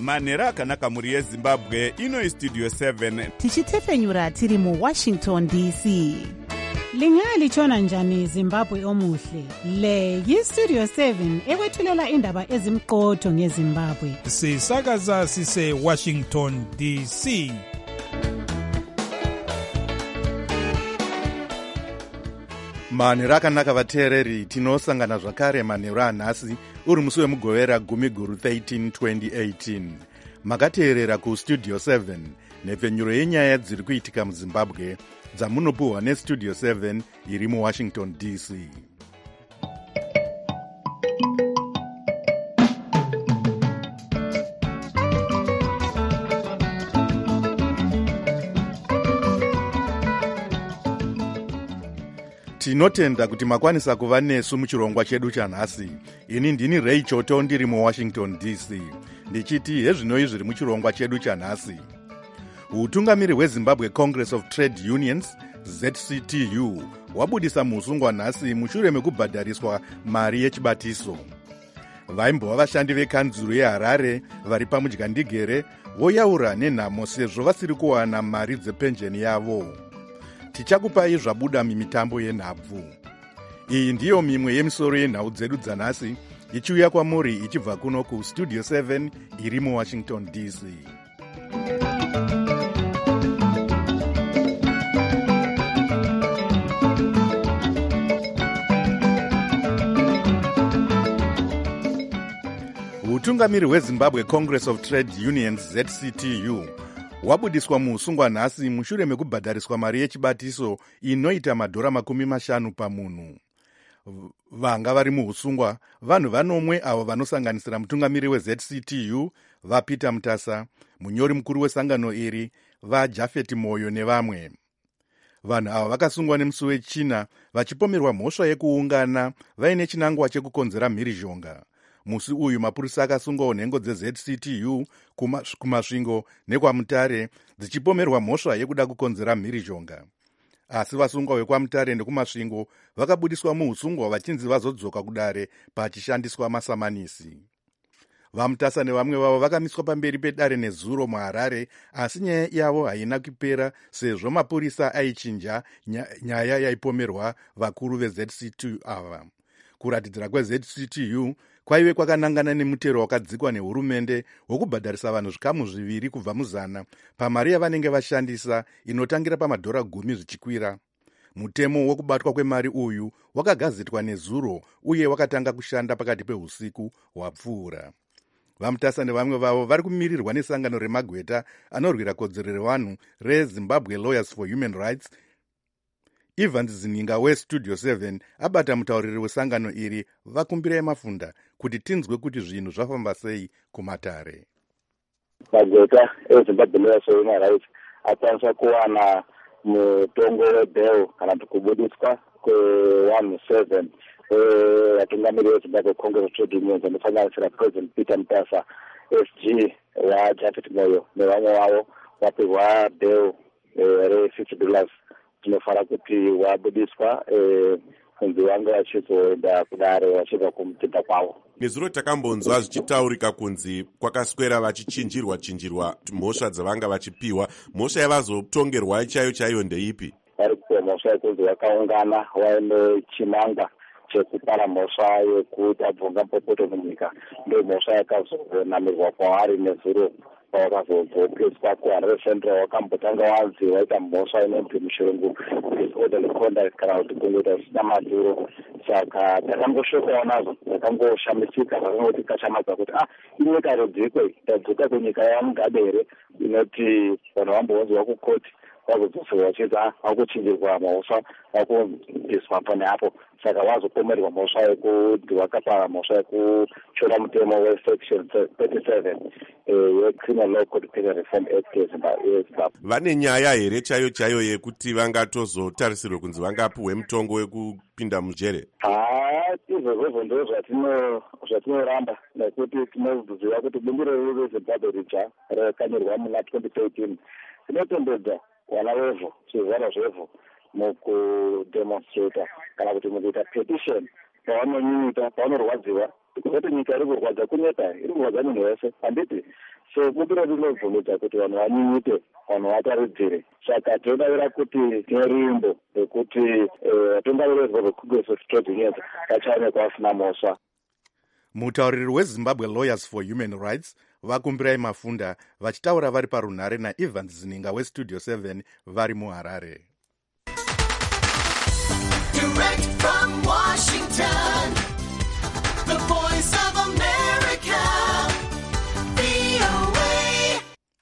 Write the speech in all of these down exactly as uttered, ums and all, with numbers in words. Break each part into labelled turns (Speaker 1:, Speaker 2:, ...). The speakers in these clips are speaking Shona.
Speaker 1: manhero akanaka mhuri yezimbabwe. Ino istudio seven
Speaker 2: tichitefenyura tiri muwashington D C.
Speaker 3: Lingalitshona njani Zimbabwe omuhle? Le yistudio seven ekwethulela indaba ezimqotho ngeZimbabwe.
Speaker 4: Sisakaza sise Washington D C.
Speaker 5: manhero akanaka vateereri, tinosangana zvakare manhero anhasi uri musi wemugovera gumi guru thirteen twenty eighteen. Makateerera kustudio seven nhepfenyuro yenyaya dziri kuitika muzimbabwe dzamunopuhwa nestudio seven iri muwashington D C. Tinotenda kuti makwanisa kuva nesu muchirongwa chedu chanhasi. Ini ndini Ray Choto ndiri muwashington D C. Ndichiti hezvinoi zviri muchirongwa chedu chanhasi. Utungamiri hweZimbabwe Congress of Trade Unions Z C T U wabudisa musungwa nhasi mushure mekubhadhariswa mari yechibatiso. Vaimbova vashandi vekanzuro yeHarare vari pamudyandigere voyaura nenhamo sezvo vasiri kuwana mari dzepenjeni yavo. Tichakupai zvabuda mimitambo yenhabvu. Iyi ndiyo mimwe yemisoro yenhau dzedu dzanhasi ichiuya kwamuri ichibva kuno kustudio seven iri muwashington D C. Utungamiri hweZimbabwe Congress of Trade Unions Z C T U wabudiswa muusungwa nhasi mushure mekubhadhariswa mari yechibatiso inoita madhora makumi mashanu pamunhu. Vanga vari muusungwa vanhu vanomwe avo vanosanganisira mutungamiri weZ C T U vaPeter Mutasa, munyori mukuru wesangano iri vaJafet Moyo nevamwe. Vanhu ava vakasungwa nemusi wechina vachipomerwa mhosva yekuungana vaine chinangwa chekukonzera mhirizhonga. Musi uyu mapurisa akasungawo nhengo dzeZ C T U kumasvingo nekwaMutare dzichipomerwa mhosva yekuda kukonzera mhirizhonga. Asi vasungwa vekwaMutare nekumasvingo vakabudiswa muusungwa vachinzi vazodzoka kudare pachishandiswa masamanisi. VaMutasa nevamwe vavo vakamiswa pamberi pedare nezuro muHarare, asi nyaya yavo haina kupera sezvo mapurisa aichinja nyaya yaipomerwa vakuru veZ C T U ava. Kuratidzira kweZ C T U kwaive kwakanangana nemutero wakadzikwa nehurumende wokubhadharisa vanhu zvikamu zviviri kubva muzana pamari yavanenge vashandisa inotangira pamadhora gumi zvichikwira. Mutemo wokubatwa kwemari uyu wakagazitwa nezuro uye wakatanga kushanda pakati pehusiku hwapfuura. VaMutasa nevamwe vavo vari kumirirwa nesangano remagweta anorwira kodzero revanhu reZimbabwe Lawyers for Human Rights. Evans Zininga westudio seven abata mutauriri wesangano iri vakumbirai mafunda kuti tinzwe kuti zvinhu zvafamba sei kumatare.
Speaker 6: Magweta eZimbabwe Lawyers for Human Rights akwanisa kuwana mutongo webhel kana kuti kubudiswa kwe seventeen vatungamiri veZimbabwe Congress of Trade Unions anosanganisira President Peter Mutasa, S G waJafet Moyo nevamwe vavo vapihwa bhel re-fifty dollars. Tinofara kuti wabudiswa kunzi vanga vachizoenda kudare vachibva kumutenda kwavo.
Speaker 7: Nezuro takambonzwa zvichitaurika kunzi kwakaswera vachichinjirwa chinjirwa mhosva dzavanga vachipiwa. Mhosva yavazotongerwa chaiyo chaiyo ndeipi?
Speaker 6: Vari kupiwa mhosva yekunzi vakaungana vaine chinangwa chekupara mhosva yekuti abvunga mupopoto munyika. Ndiyo mhosva yakazonamirwa kwavari nezuro pavakazodzokereswa kuHarare Central wakambotanga wanzi waita mhosva inonzi muchirungu disorderly conduct kana kuti kungoita zvisina madhuro. Saka takangoshokawo nazvo, takangoshamisika, takangoti kashamadza kuti ah inyika rodzikwe tadzoka kunyika yaMugabe here inoti vanhu vambonzwa kukoti vazodzoserwa vachiti ah vakuchinjirwa mhosva vakubviswa pane apo. Saka vazopomerwa mhosva yekuti vakapara mhosva yekuchora mutemo wesection thirty-seven yeCriminal Law Code Penal Reform Act yeZimbabwe.
Speaker 7: Vane nyaya here chaiyo chaiyo yekuti vangatozotarisirwe kunzi vangapuhwe mutongo wekupinda mujere?
Speaker 6: Haa, izvozvo ndo zvatinoramba nekuti tinoziva kuti bumbiro reZimbabwe ritsva rakanyorwa muna twenty thirteen rinotendedza vana vevhu zvizvarwa zvevhu mukudemonstrata kana kuti mukuita petition pavanonyunyuta pavanorwadziwa kuti nyika iri kurwadza kuneta iri kurwadza munhu wese handiti. so bukiro rinobvumidza kuti vanhu vanyinyike, vanhu vataridzire. Saka tinodavira kuti nerimbo rekuti vatungamiriri veCongress of Trade Unions vachaonekwa vasina mhosva.
Speaker 5: Mutauriri weZimbabwe Lawyers for Human Rights vakumbirai Mafunda vachitaura vari parunhare naEvans Zininga weStudio seven vari muHarare.
Speaker 8: Direct from Washington, the voice of America, V O A.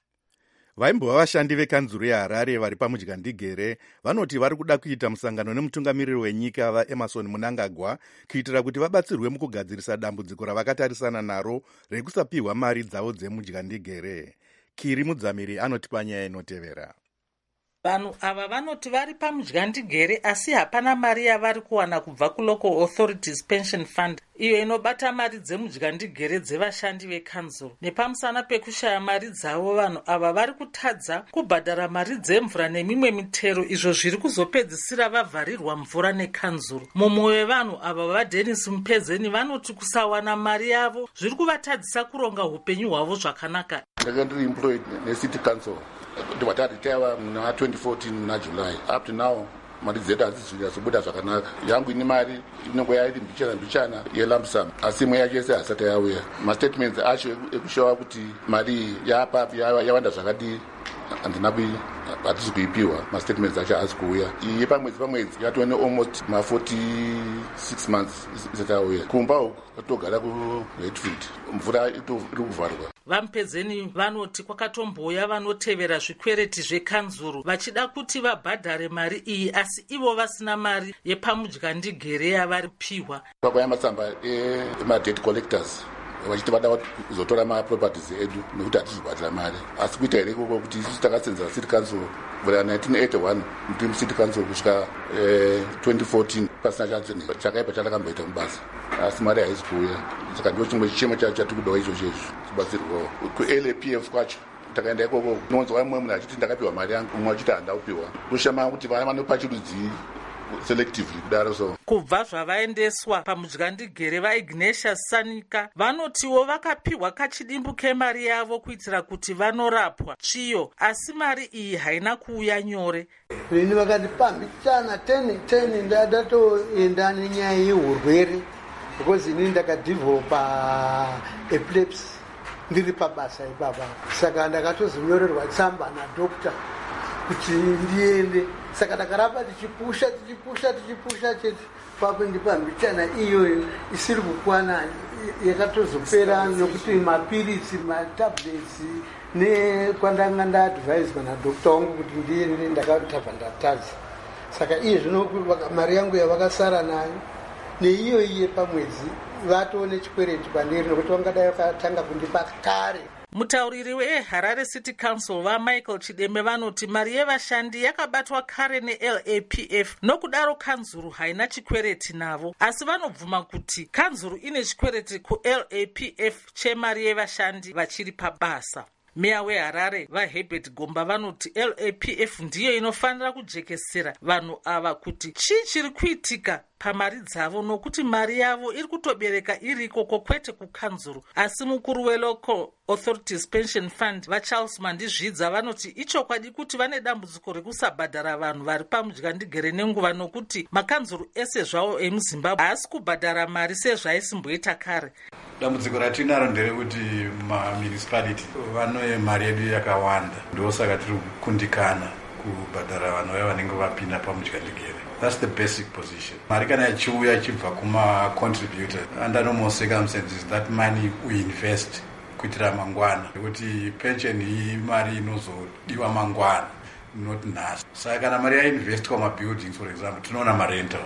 Speaker 5: Vaimbova vashandi vekanzuru yeHarare vari pamudyandigere vanoti vari kuda kuita musangano nemutungamiriri wenyika vaEmerson Mnangagwa kuitira kuti vabatsirwe mukugadzirisa dambudziko ravakatarisana naro rekusapiwa mari dzavo dzemudyandigere. Kiri Mudzamiri anotipa nyaya inotevera.
Speaker 9: Vanhu ava vanoti vari pamudyandigere asi hapana mari yavari kuwana kubva kuLocal Authorities Pension Fund, iyo inobata mari dzemudyandigere dzevashandi vekanzuru. Nepamusana pekushaya mari dzavo, vanhu ava vari kutadza kubhadhara mari dzemvura nemimwe mitero, izvo zviri kuzopedzisira vavharirwa mvura nekanzuru. Mumwe wevanhu ava vaDennis Mupedzeni vanoti kusawana mari yavo zviri kuvatadzisa kuronga upenyu hwavo zvakanaka.
Speaker 10: Ndakandiri employed neCity Council ndivataditewa muna twenty fourteen muna July. Up to now mari dzedu hadzizobuda zvakanaka. Yangu ine mari inongo yairi mbichana mbichana yelump sum, asi imwe yacho yese hasati yauya. Mastatements acho ekushowa kuti mari yapa yawanda zvakadii handina hatisi kuipiwa. Mastatements acho haasi kuuya. Iyi pamwedzi pamwedzi yatove nealmost ma forty-six months isati yauya. Kumba uku katogara kuHatfield mvura iri kuvharwa. Vamupedzeni
Speaker 9: vanoti kwakatomboya vanotevera zvikwereti zvekanzuru vachida kuti vabhadhare mari iyi, asi ivo vasina mari yepamudyandigere yavari kupiwa.
Speaker 10: Kwakauya matsamba ema-debt collectors vachiti vada kuzotora maproperties edu nekuti hatizobhadhara mari. Asi kuita here ikoko kuti isusu takasenzera City Council kubvira nineteen eighty-one muri City Council kusvika twenty fourteen pasina chakaipa chatakamboita mubasa, asi mari haisi kuuya. Saka ndicho chimwe chichemo chatiri kudawo ichocho izvo tibatsirwawo. kuL A P F kwacho takaenda ikoko nonzwa mumwe munhu achiti ndakapiwa mari yangu, umwe achiti handina kupiwa. Kushama kuti vana vanopa chirudzi selectively kudaro. So
Speaker 9: kubva zvavaendeswa pamudyandigere vaIgnatius Sanika vanotiwo vakapiwa kachidimbu kemari yavo kuitira kuti vanorapwa tsviyo, asi mari iyi haina kuuya nyore.
Speaker 11: Rini vakatipa mbichana ten ten ndadatoenda nenyaya yeurwere because ini ndakadevelopa epilepsy ndiri pabasa ipapa. Saka ndakatozonyorerwa tsamba nadokta kuti ndiende. Saka takaramba tichipusha tichipusha tichipusha chete papo ndipa mbichana iyoyo isiri kukwana yakatozopera nokuti mapirisi matablets nekwandanga ndaadviswa nadokta wangu kuti ndiende ndakatabva ndatadza. Saka iye zvino mari yangu yavakasara nayo neiyo iye pamwedzi vatone chikwereti pandiri nokuti vangadai vakatanga kundipa kare.
Speaker 9: Mutauriri weHarare City Council vaMichael Chidembe vanoti mari yevashandi yakabatwa kare neL A P F, nokudaro kanzuru haina chikwereti navo, asi vanobvuma kuti kanzuru ine chikwereti kuL A P F chemari yevashandi vachiri pabasa. Meya weHarare vaHerbert Gomba vanoti L A P F ndiyo inofanira kujekesera vanhu ava kuti chii chiri kuitika pamari dzavo, nokuti mari yavo iri kutobereka iriko kwete kukanzuru. Asi mukuru weLocal Authorities Pension Fund vaCharles Mandizvidza vanoti ichokwadi kuti vane dambudziko rekusabhadhara vanhu vari pamudyandigere nenguva, nokuti makanzuru ese zvawo emuZimbabwe haasi kubhadhara mari sezvaisimboita kare.
Speaker 12: Dambudziko ratinaro nderekuti mamunicipality vane mari yedu yakawanda, ndosaka tiri kukundikana kubhadhara vanhu vaya vanenge vapinda pamudyandigere. That's the basic position. Mari kana ichiuya ichibva kuma-contributor, under normal circumstances that money we invest kuitira mangwana, nekuti pension iyi mari inozodiwa mangwana, not nhasi. Saka kana mari yainvestwa mabuildings, for example, tinoona marental,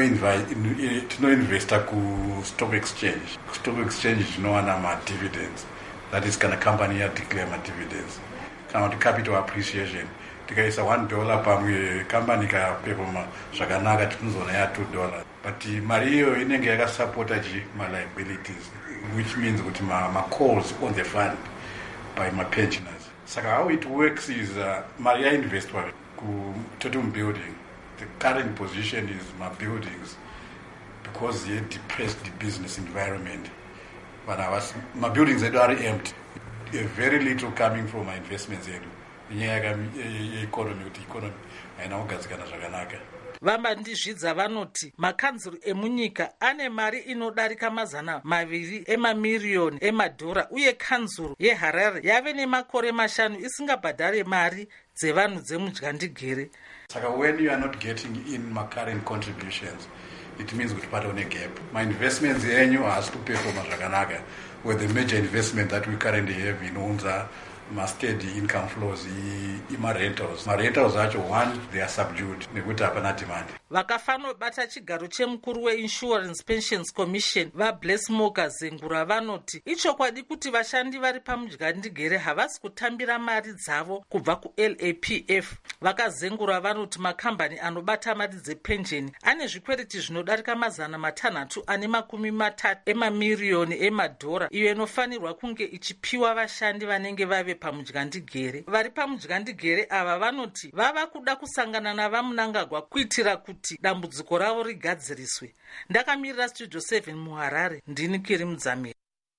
Speaker 12: tinoinvesta kustock exchange. Stock exchange tinowana madividends, that is kana company yadeclare madividends. Kana kuti capital appreciation, tikaisa one dollar pamwe company kaperforma zvakanaka tinozoona ya two dollars. But mari iyo inenge yakasupporta chi ma-liabilities, which means kuti ma-calls on the fund by ma-pensioners. Saka how it works is uh, mari yainvestwa kutotum building. The current position is ma-buildings because they depressed the business environment. But our ma-buildings edu are empty. uh, very little coming from my investments edu nenyaya yeeconomy kuti economy haina kugadzikana zvakanaka.
Speaker 9: Vambandizvidza vanoti makanzuru emunyika ane mari inodarika mazana maviri emamiriyoni emadhora uye kanzuru yeHarare yave nemakore mashanu isingabhadhare mari dzevanhu dzemudyandigere.
Speaker 12: Saka when you are not getting in my current contributions, it means kuti patone gap. My investments enyu has to perform zvakanaka with the major investment that we currently have in Unza, my steady income flows, my rentals. My rentals acho, one, they are subdued. Nekuti hapana demand.
Speaker 9: Vakafanobata chigaro chemukuru weInsurance Pensions Commission vaBless Moka Zengura vanoti ichokwadi kuti vashandi vari pamudyandigere havasi kutambira mari dzavo kubva kuL A P F. Vakazengura vanoti makambani anobata mari dzepensheni ane zvikwereti zvinodarika mazana matanhatu ane makumi matatu emamiriyoni emadhora iyo inofanirwa kunge ichipiwa vashandi vanenge vave pamudyandigere. Vari pamudyandigere ava vanoti vava kuda kusangana navamunangagwa kuitira kuti dambudziko ravo rigadziriswe. Ndakamirira Studio seven muHarare, ndini Kiri Mudzamiri.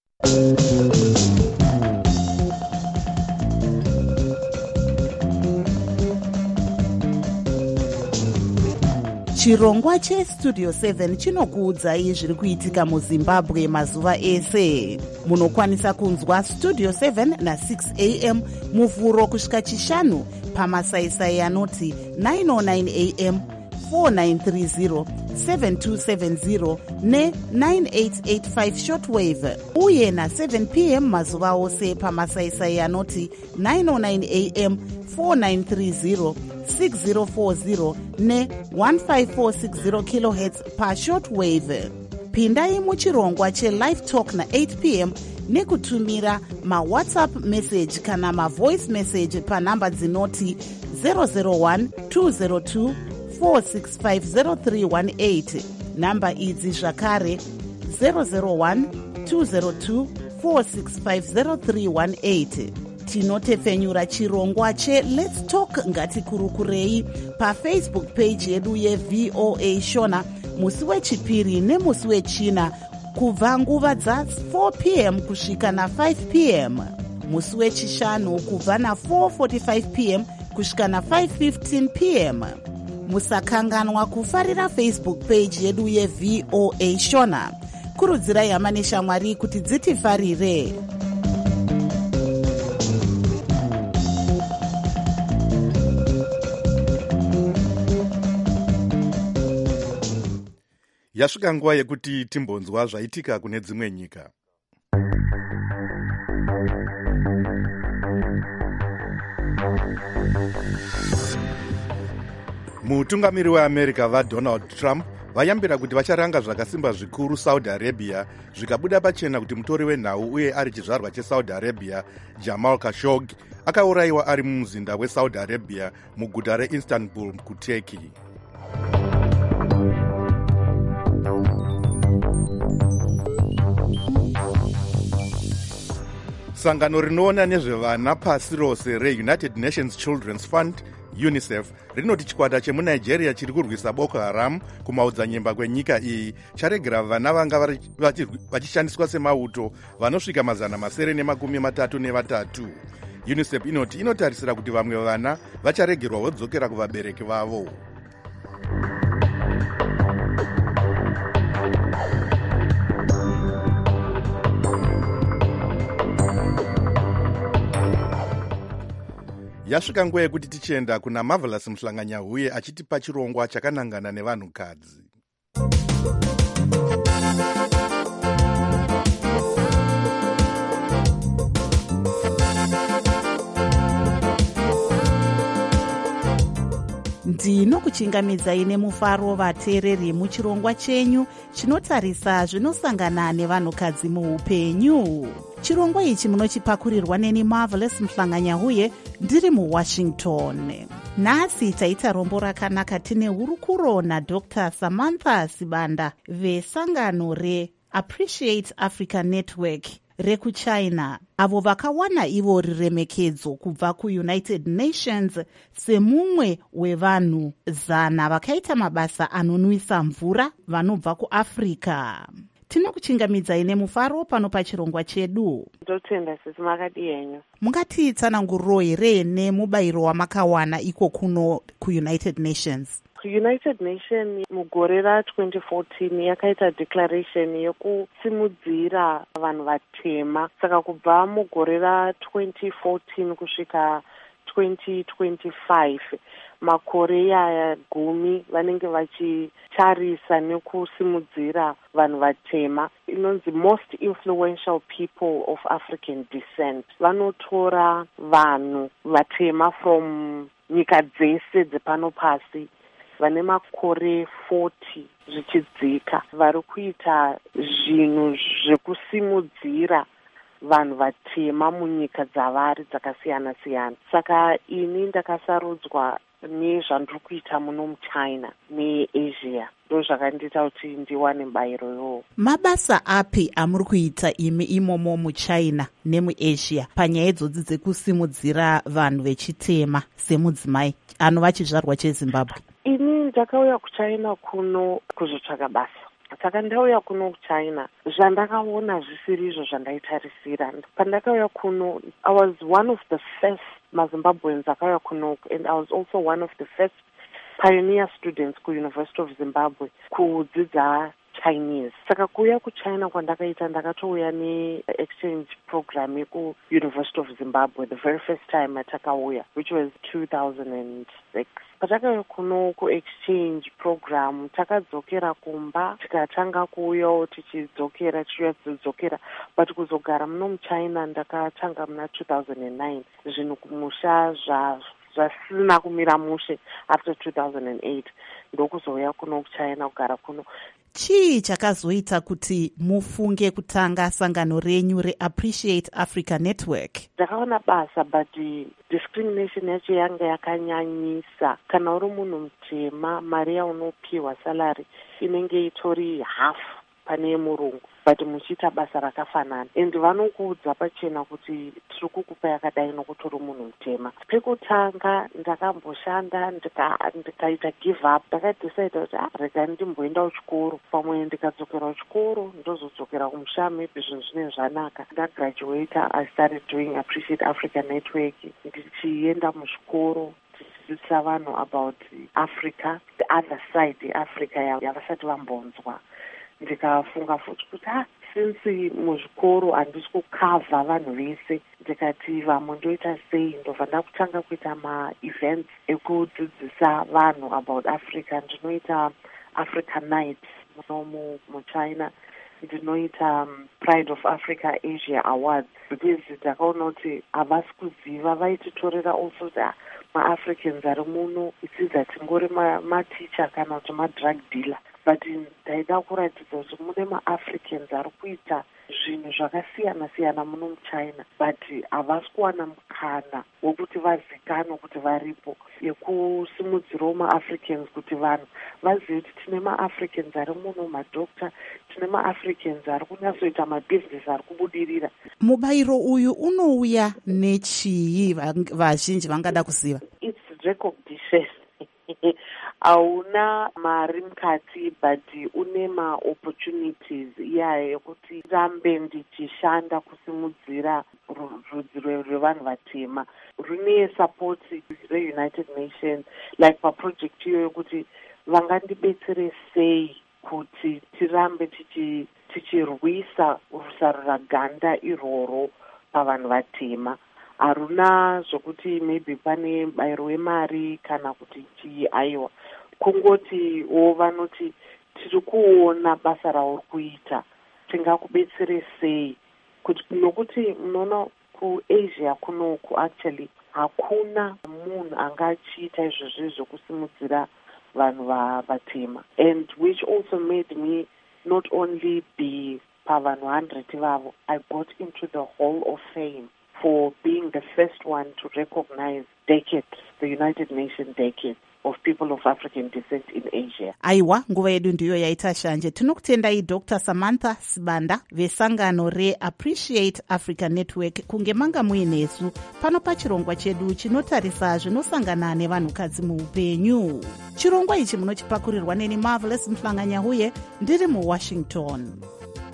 Speaker 2: chirongwa chestudio seven chinokuudzai zviri kuitika muzimbabwe mazuva ese. Munokwanisa kunzwa studio seven na six a m muvhuro kusvika chishanu pamasaisai anoti nine oh nine a m, four nine three zero, seven two seven zero ne nine eight eight five shortwave uye na seven p m mazuva ose pamasaisai anoti nine oh nine a m, four nine three zero, six zero four zero ne one five four six zero kilohertz pa shortwave. Pindai muchirongwa chelive talk na eight p m nekutumira mawhatsapp message kana mavoice message panhamba dzinoti zero zero one two zero two four six five zero three one eight. Namba idzi zvakare zero zero one two zero two four six five zero three one eight. Tinotefenyura chirongwa che Let's Talk Ngatikurukurei paFacebook page yedu yeV O A Shona musi wechipiri nemusi wechina kubva nguva dza four p m kusvika na five p m, musi wechishanu kubva na four forty-five p m kusvika na five fifteen p m. Musakanganwa kufarira Facebook page yedu yeV O A Shona. Kurudzirai hama neshamwari kuti dzitifarire.
Speaker 5: Yasvika nguva yekuti timbonzwa zvaitika kune dzimwe nyika. Mutungamiri weAmerica vaDonald Trump vayambira kuti vacharanga zvakasimba zvikuru Saudi Arabia zvikabuda pachena kuti mutori wenhau uye ari chizvarwa cheSaudi Arabia Jamal Khashoggi akaurayiwa ari mumuzinda weSaudi Arabia muguta reIstanbul kuTurkey. Sangano rinoona nezvevana pasi rose reUnited Nations Children's Fund UNICEF rinoti chikwata chemunigeria chiri kurwisa Boko Haram kumaodzanyemba kwenyika iyi charegera vana vanga vachishandiswa semauto vanosvika mazana masere nemakumi matatu nevatatu. UNICEF inoti inotarisira kuti vamwe vana vacharegerwa vodzokera kuvabereki vavo. Yasvika nguva yekuti tichienda kuna Marvelous Muhlanganyahuye achitipa chirongwa chakanangana nevanhukadzi.
Speaker 2: Ndinokuchingamidzai nemufaro vateereri muchirongwa chenyu chinotarisa zvinosangana nevanhukadzi muupenyu. Chirongwa ichi munochipakurirwa neni Marvelous Muhlanganyahuye ndiri muWashington. Nhasi taita rombo rakanaka tine hurukuro naDr Samantha Sibanda vesangano reAppreciate Africa Network rekuchina avo vakawana ivo riremekedzo kubva kuUnited Nations semumwe wevanhu zana vakaita mabasa anonwisa mvura vanobva kuAfrica. tinokuchingamidzai nemufaro pano pachirongwa chedu.
Speaker 13: Ndotenda sisi makadi yenyu.
Speaker 2: Mungatitsananguriro here nemubayiro wamakawana iko kuno kuUnited Nations?
Speaker 13: United Nations mugore ra twenty fourteen yakaita declaration yekusimudzira vanhu vatema. Saka kubva mugore ra twenty fourteen kusvika twenty twenty-five makore aya gumi vanenge vachitarisa nekusimudzira vanhu vatema. Inonzi most influential people of African descent. Vanotora vanhu vatema from nyika dzese dzepano pasi vane makore forty zvichidzika vari kuita zvinhu zvekusimudzira vanhu vatema munyika dzavari dzakasiyana siyana. Saka ini ndakasarudzwa nezvandiri kuita muno muchina neAsia. Ndo zvakandiita kuti ndiwane mubayiro iwowo.
Speaker 2: Mabasa api amuri kuita imi imomo muchina nemuAsia panyaya idzodzi dzekusimudzira vanhu vechitema semudzimai anova chizvarwa cheZimbabwe?
Speaker 13: Ini ndakauya kuchina kuno kuzotsvaka basa. Saka ndauya kuno kuchina zvandakaona zvisiri izvo zvandaitarisira. Pandakauya kuno, I was one of the first maZimbabweans akauya kuno, and I was also one of the first pioneer students ku University of Zimbabwe kudzidza Chinese. Saka kuuya kuchina kwandakaita ndakatouya ne-exchange program yeku University of Zimbabwe the very first time atakauya, which was two thousand six. Patakauya kuno ku-exchange program takadzokera kumba tikatanga kuuyawo tichidzokera tichiuya tichidzokera, but kuzogara muno muchina ndakatanga muna two thousand nine. Zvinhu kumusha zva zvasina kumira mushe. After two thousand eight ndokuzouya kuno kuchina kugara kuno.
Speaker 2: Chii chakazoita kuti mufunge kutanga sangano renyu reAppreciate Africa Network?
Speaker 13: Ndakaona basa, but discrimination yacho yanga yakanyanyisa. Kana uri munhu mutema, mari yaunopiwa salary inenge itori half pane murungu, but muchiita basa rakafanana. And vanokuudza pachena kuti tiri kukupa yakadai nokuti uri munhu mutema. Pekutanga ndakamboshanda ndikaita give up. Ndakadecide kuti ah, rega ndimboenda kuchikoro. Pamwe ndikadzokera kuchikoro ndozodzokera kumusha, maybe zvinhu zvinenge zvanaka. Ndagraduate, I started doing Appreciate Africa Network. Ndichienda muzvikoro tichidzidzisa vanhu about Africa, the other side yeAfrica yavasati vambonzwa. Ndikafunga futi kuti ah, since muzvikoro handisi kukavha vanhu vese, ndikati vamwe ndoita sei. Ndobva ndakutanga kuita ma-events ekudzidzisa vanhu about Africa. Ndinoita Africa Night muno muchina. Ndinoita um, Pride of Africa Asia Awards, because ndakaona kuti havasi kuziva. Vaititorera also kuti ah, ma-Africans ari muno isidza tingori maticha kana kuti ma-drug dealer, but ndaida kuratidza kuti mune ma-Africans ari kuita zvinhu zvakasiyana siyana muno muchina, but havasi kuwana mukana wokuti vazikanwe kuti varipo, yekusimudzirawo ma-Africans kuti vanhu vazive kuti tine ma-Africans ari muno, madokta, tine ma-Africans ari kunyatsoita mabhizinesi ari kubudirira.
Speaker 2: Mubayiro uyu unouya nechii vazhinji vangada kuziva?
Speaker 13: It's recognition. Hauna mari mukati, but une ma-opportunities iyayo yekuti rambe ndichishanda kusimudzira rudzi rwevanhu vatema. Rune support reUnited Nations, like paproject iyo yokuti vangandibetsere sei kuti tirambe tichirwisa rusaruraganda iroro pavanhu vatema. Haruna zvokuti maybe pane bayiro wemari kana kuti chii, aiwa. Kungoti wo vanoti tiri kuona basa rauri kuita, tingakubetsere sei, kuti nokuti munoona kuAsia kunoku actually hakuna munhu angachiita izvozvo zvokusimudzira vanhu vatema, and which also made me not only be pavanhu one hundred vavo, I got into the Hall of Fame for being the first one to recognize decade, the United Nations decade of people of African descent in Asia.
Speaker 2: Aiwa, nguva yedu ndiyo yaita shanje. Tinokutendai Doctor Samantha Sibanda vesangano reAppreciate Africa Network kunge manga muinesu pano pachirongwa chedu chinotarisa zvinosangana nevanhukadzi muupenyu. Chirongwa ichi munochipakurirwa neni Marvelous Mhlanganya huye ndiri muWashington.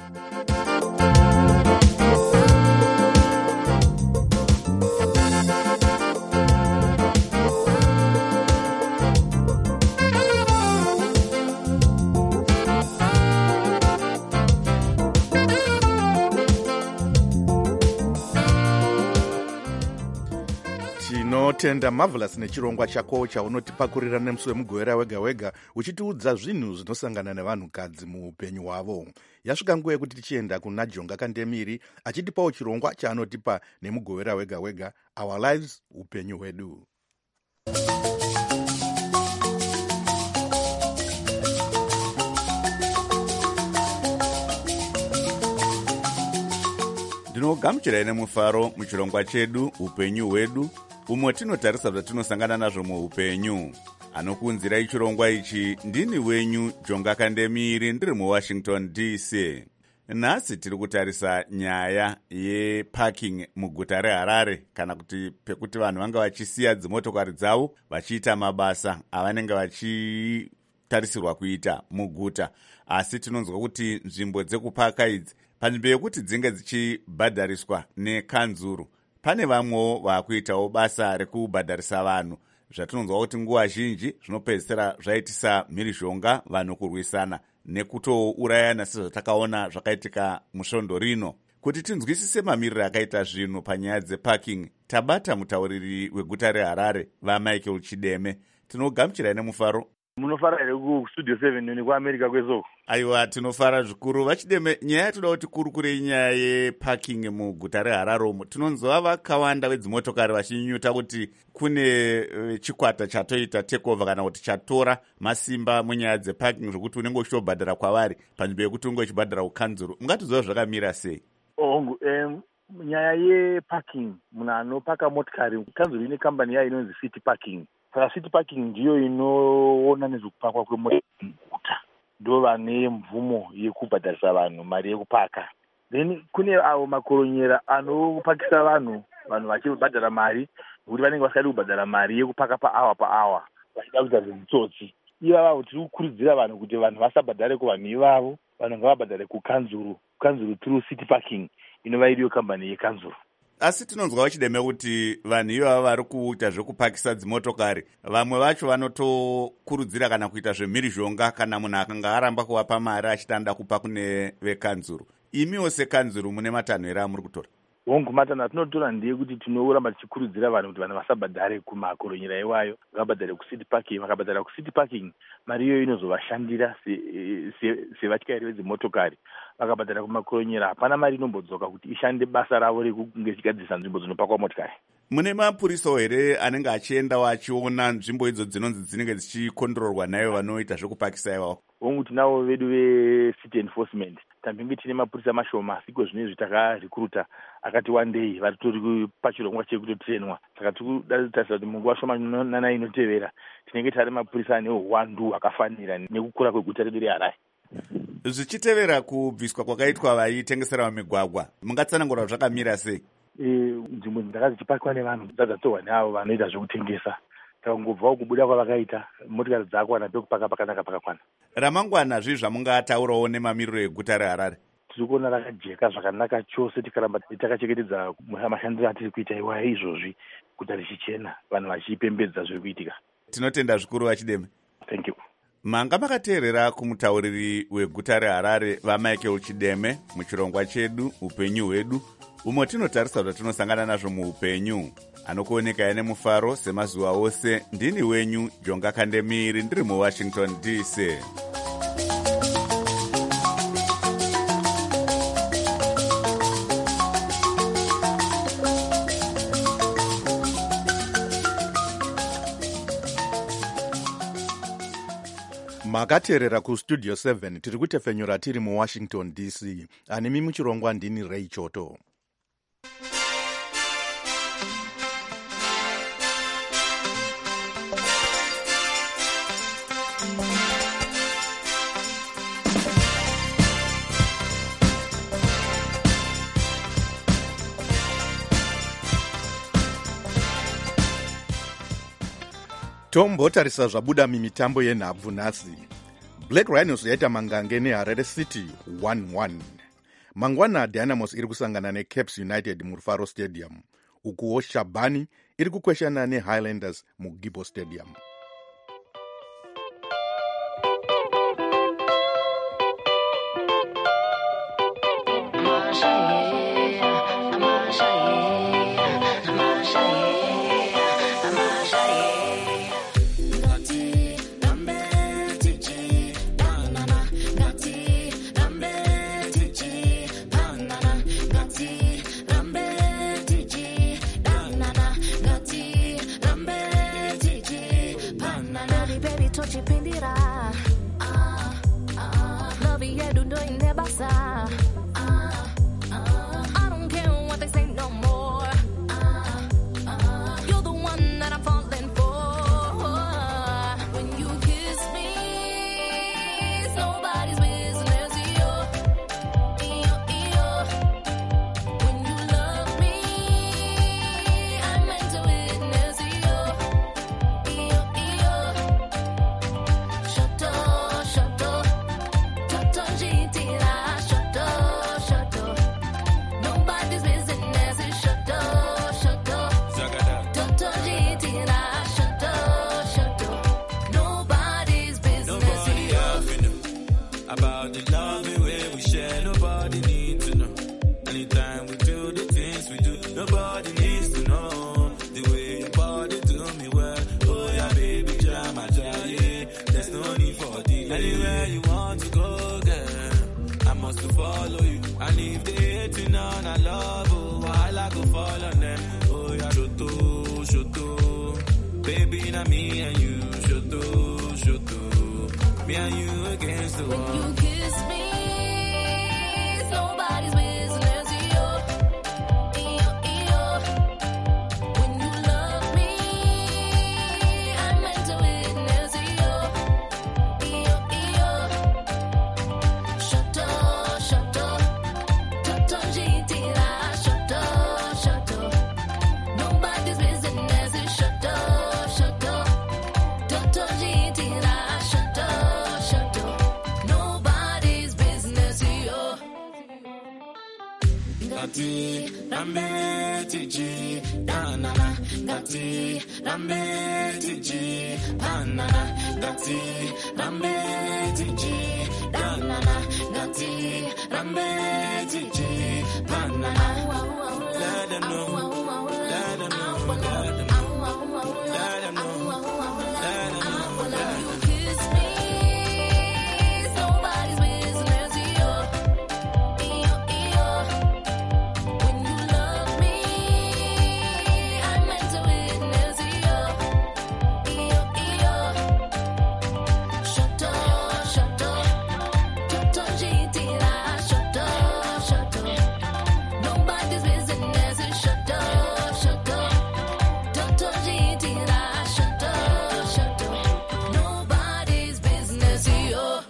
Speaker 5: tinotenda Marvelous nechirongwa chako chaunotipakurira nemusi wemugowera wega wega uchitiudza zvinhu zvinosangana nevanhukadzi muupenyu hwavo. Yasvika nguva yekuti tichienda kuna Jonga Kandemiri achitipawo chirongwa chaanotipa nemugowera wega wega, Our Lives, upenyu hwedu.
Speaker 1: Ndinogamuchirai nemufaro muchirongwa chedu upenyu hwedu, umwe tinotarisa zvatinosangana nazvo muupenyu. Anokuunzirai chirongwa ichi ndini wenyu Jonga Kandemiri, ndiri muWashington D C. Nhasi tiri kutarisa nyaya yeparking muguta reHarare, kana kuti pekuti vanhu vanga vachisiya dzimotokari dzavo vachiita mabasa avanenge vachitarisirwa kuita muguta. Asi tinonzwa kuti nzvimbo dzekupaka idzi, panzvimbo yekuti dzinge dzichibhadhariswa nekanzuru, pane vamwewo vakuitawo basa rekubhadharisa vanhu. Zvatinonzwa kuti nguva zhinji zvinopedzisira zvaitisa mhirizhonga vanhu kurwisana nekutourayana sezvatakaona zvakaitika musvondo rino. Kuti tinzwisise mamiriro akaita zvinhu panyaya dzeparking, tabata mutauriri weguta reHarare vaMichael Chideme. Tinogamuchirai nemufaro.
Speaker 14: Munofara here kustudio seven nekuAmerica kwezoko?
Speaker 1: Aiwa, tinofara zvikuru. Vachideme, nyaya yatoda kuti kurukurei nyaya yeparking muguta reHarare umo. Tinonzwa vakawanda vedzimotokari vachinyuta kuti kune uh, chikwata chatoita takeover kana kuti chatora masimba munyaya dzeparking, zvokuti unenge uchitobhadhara kwavari panzvimbo yekuti unge uchibhadhara kukanzuru. Ungatiziva zvakamira sei?
Speaker 14: Ongu, um, nyaya yeparking, munhu anopaka motikari, kanzuru ine kambani yayo inonzi City Parking. Saka City Parking ndiyo inoona nezvekupakwa kwemotokari muguta, ndo vane mvumo yekubhadharisa vanhu mari yekupaka. Then kune avo makoronyera anopakisa vanhu, vanhu vachibhadhara mari nekuti vanenge vasingadi kubhadhara mari yekupaka paawa paawa, vachida kuita zvemitsotsi. Ivavo tiri kukurudzira vanhu kuti vanhu vasabhadhare kuvanhu ivavo, vanhu ngavabhadhare kukanzuru, kukanzuru through City Parking inova iriyo kambani yekanzuru.
Speaker 1: Asi tinonzwa Chideme kuti vanhu ivava vari kuita zvekupakisa dzimotokari, vamwe vacho vanotokurudzira kana kuita zvemhirizhonga kana munhu akanga aramba kuvapa mari achitanda kupa kune vekanzuru. Imiwo sekanzuru mune matanho here amuri kutora?
Speaker 14: Hongu, matanho atinotora ndeye kuti tinoramba tichikurudzira vanhu kuti vanhu vasabhadhare kumakoronyera iwayo, vakabhadhare kuCity Parking. Vakabhadhara kuCity Parking, mari iyoyo inozovashandira sevatyairi vedzimotokari. Vakabhadhara kumakoronyera, hapana mari inombodzoka kuti ishande basa ravo rekunge ichigadzirisa nzvimbo dzinopakwa motikari.
Speaker 1: Mune mapurisawo here anenge achiendawo achiona nzvimbo idzo dzinonzi dzinenge dzichikondororwa nayo vanoita zvekupakisa iwawo?
Speaker 14: Hongu, tinavo vedu veCity Enforcement. Tambinge tine mapurisa mashoma, siko zvinezvi takarikuruta akati wandei vatori pachirongwa chekutotrenwa. Saka tikudatarisa kuti munguva shoma inotevera tinenge tari mapurisa ane uwandu hwakafanira nekukura kweguta redu reHarare.
Speaker 1: Zvichitevera kubviswa kwakaitwa vaitengesera mumigwagwa, mungatsanangura zvakamira sei?
Speaker 14: Nzvimbo dzakazi chipakwa nevanhu dzadzatorwa neavo vanoita zvekutengesa. Takangobvawo kubuda kwavakaita, motikari dzakwana pekupaka pakanaka pakakwana.
Speaker 1: Ramangwana zvii zvamungataurawo nemamiriro eguta reHarare?
Speaker 14: Tiri kuona rakajeka zvakanaka chose, tikaramba takachengetedza mashandiro atiri kuita iwaya izvozvi, guta richichena, vanhu vachipembedza zviri kuitika.
Speaker 1: Tinotenda zvikuru Vachideme.
Speaker 14: Thank you.
Speaker 1: Manga makateerera kumutauriri weguta reHarare vaMichael Chideme muchirongwa chedu upenyu hwedu, umwe tinotarisa zvatinosangana nazvo muupenyu. Anokuoneka nemufaro semazuva ose, ndini wenyu Jonga Kandemiri, ndiri muWashington D C.
Speaker 5: Makateerera kustudio seven, tiri kutefenyura tiri muWashington D C. Animi muchirongwa ndini Ray Choto. Tombotarisa zvabuda mimitambo yenhabvu nhasi. Black Rhinos yaita mangange neHarare City one one. Mangwana Dynamos iri kusangana neCaps United muRufaro Stadium. Ukuwo Shabani iri kukweshana neHighlanders muGibo Stadium.
Speaker 15: I'm follow you. And if they hating on our love, oh, I go fall on them. Oh, yeah, shoto, shoto. Baby, na me and you, shoto, shoto. Me and you against the wall.
Speaker 16: When you kiss me, it's nobody's business. Yo, yo, yo. When you love me, I'm meant to witness. Yo, yo, yo. Shut up, shut up. Toto jitira, shut up, shut up. Nobody's business. Shut up, shut up. Toto jitira, shut up, shut up. Nobody's business. Yo.
Speaker 15: Gati, rambe, tiji, danana. Gati, rambe, tiji, banana. Gati, rambe, tiji, danana. Gati, rambe, tiji, banana. Let them know, let them know, let them know, let them know, let them know, let them know.
Speaker 16: Kiss me, it's nobody's business. Yo, yo, yo. When you love me, I'm meant to witness. Yo, yo, yo. Shut up, shut up. Toto jitira, shut up, shut up. Nobody's business. Shut up, shut up. Toto jitira, shut up, shut up. Nobody's business. Yo.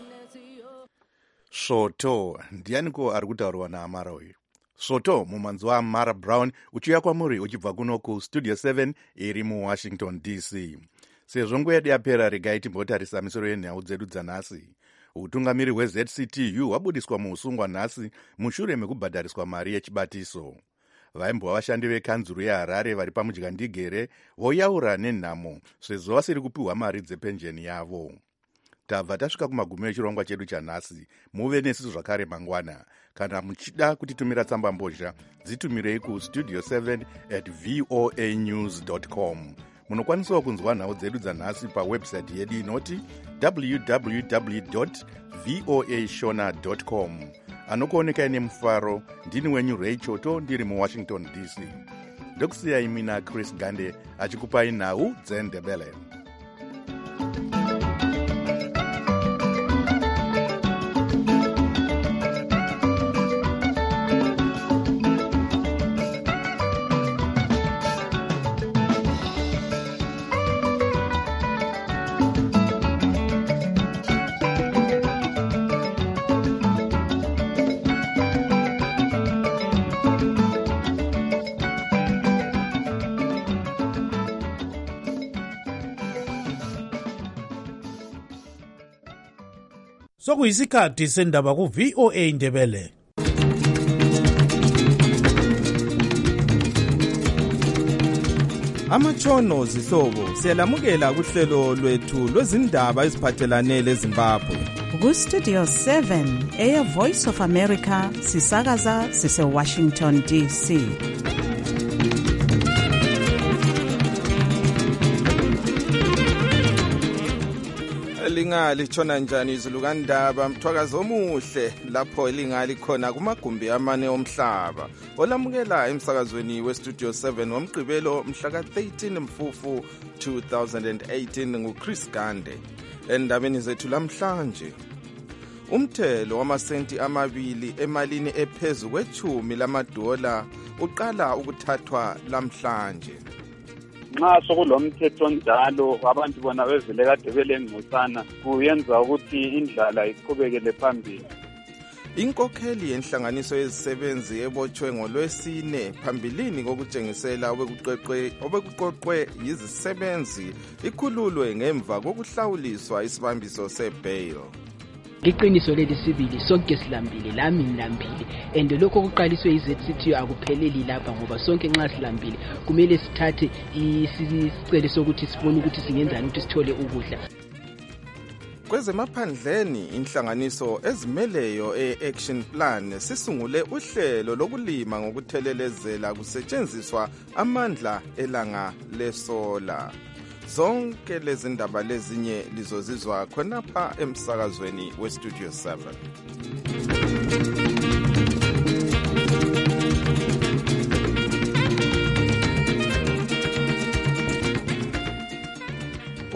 Speaker 5: Soto ndianiko ari kutaurwa naamara uyu. Soto mumanzi waamara Brown uchiuya kwamuri uchibva kuno kustudio seven iri muwashington D C. Sezvo nguva yedu yapera, regai timbotarisa misoro yenhau dzedu dzanhasi. Utungamiri hwe-Z C T U hwabudiswa muusungwa nhasi mushure mekubhadhariswa mari yechibatiso. Vaimbova vashandi vekanzuru yeharare vari pamudyandigere voyaura nenhamo sezvo vasiri kupiwa mari dzepenjeni yavo. Tabva tasvika kumagumo echirongwa chedu chanhasi. Muve nesu zvakare mangwana. Kana muchida kutitumira tsamba mbozha, dzitumirei kustudio seven at voa news dot com. Munokwanisawo kunzwa nhau dzedu dzanhasi pawebsite yedu inoti w w w dot voa shona dot com. Anokuonekai nemufaro, ndini wenyu Ray Choto, ndiri muwashington D C. Ndokusiyai mina Chris Gande achikupai nhau dzeNdebele.
Speaker 4: Sokuyisikhathi sendaba ku-V O A Ndebele.
Speaker 17: Amatshono zihlobo siyalamukela kuhlelo lwethu lwezindaba eziphathelane leZimbabwe.
Speaker 2: Ku-Studio seven, Air Voice of America, sisakaza sise-Washington D C.
Speaker 17: Linga litshona njani izulu kandaba, mthwakazi omuhle lapho ilinga likhona kumagumbi amane omhlaba. Olamukela emsakazweni weStudio seven womgqibelo mhla ka thirteen Mfufu two thousand eighteen nguChris Gande. Endabeni zethu lamhlanje, umthelo wamasenti amabili emalini ephezu kwechumi lamadola uqala ukuthathwa lamhlanje.
Speaker 18: Nxa sokulomthetho njalo abantu bona bevele kade belengcosana kuyenza ukuthi indlala iqhubekele phambili.
Speaker 17: Inkokheli yenhlanganiso yezisebenzi ebotshwe ngolwesine phambilini kokutshengisela obekuqoqwe yizisebenzi ikhululwe ngemva kokuhlawuliswa isibambiso sebail.
Speaker 19: Liqiniso leli sibili sonke silambile, lami ngilambile, and lokho kuqaliswe iZ C T U akupheleli lapha ngoba sonke nxa silambile kumele sithathe isicelo sokuthi sibone ukuthi singenzani ukuthi sithole ukudla.
Speaker 17: Kwezemaphandleni inhlanganiso ezimeleyo e-Action Plan sisungule uhlelo lokulima ngokuthelelezela kusetshenziswa amandla elanga lesola. Zonke lezi ndaba lezinye lizozizwa khonapha emsakazweni weStudio seven.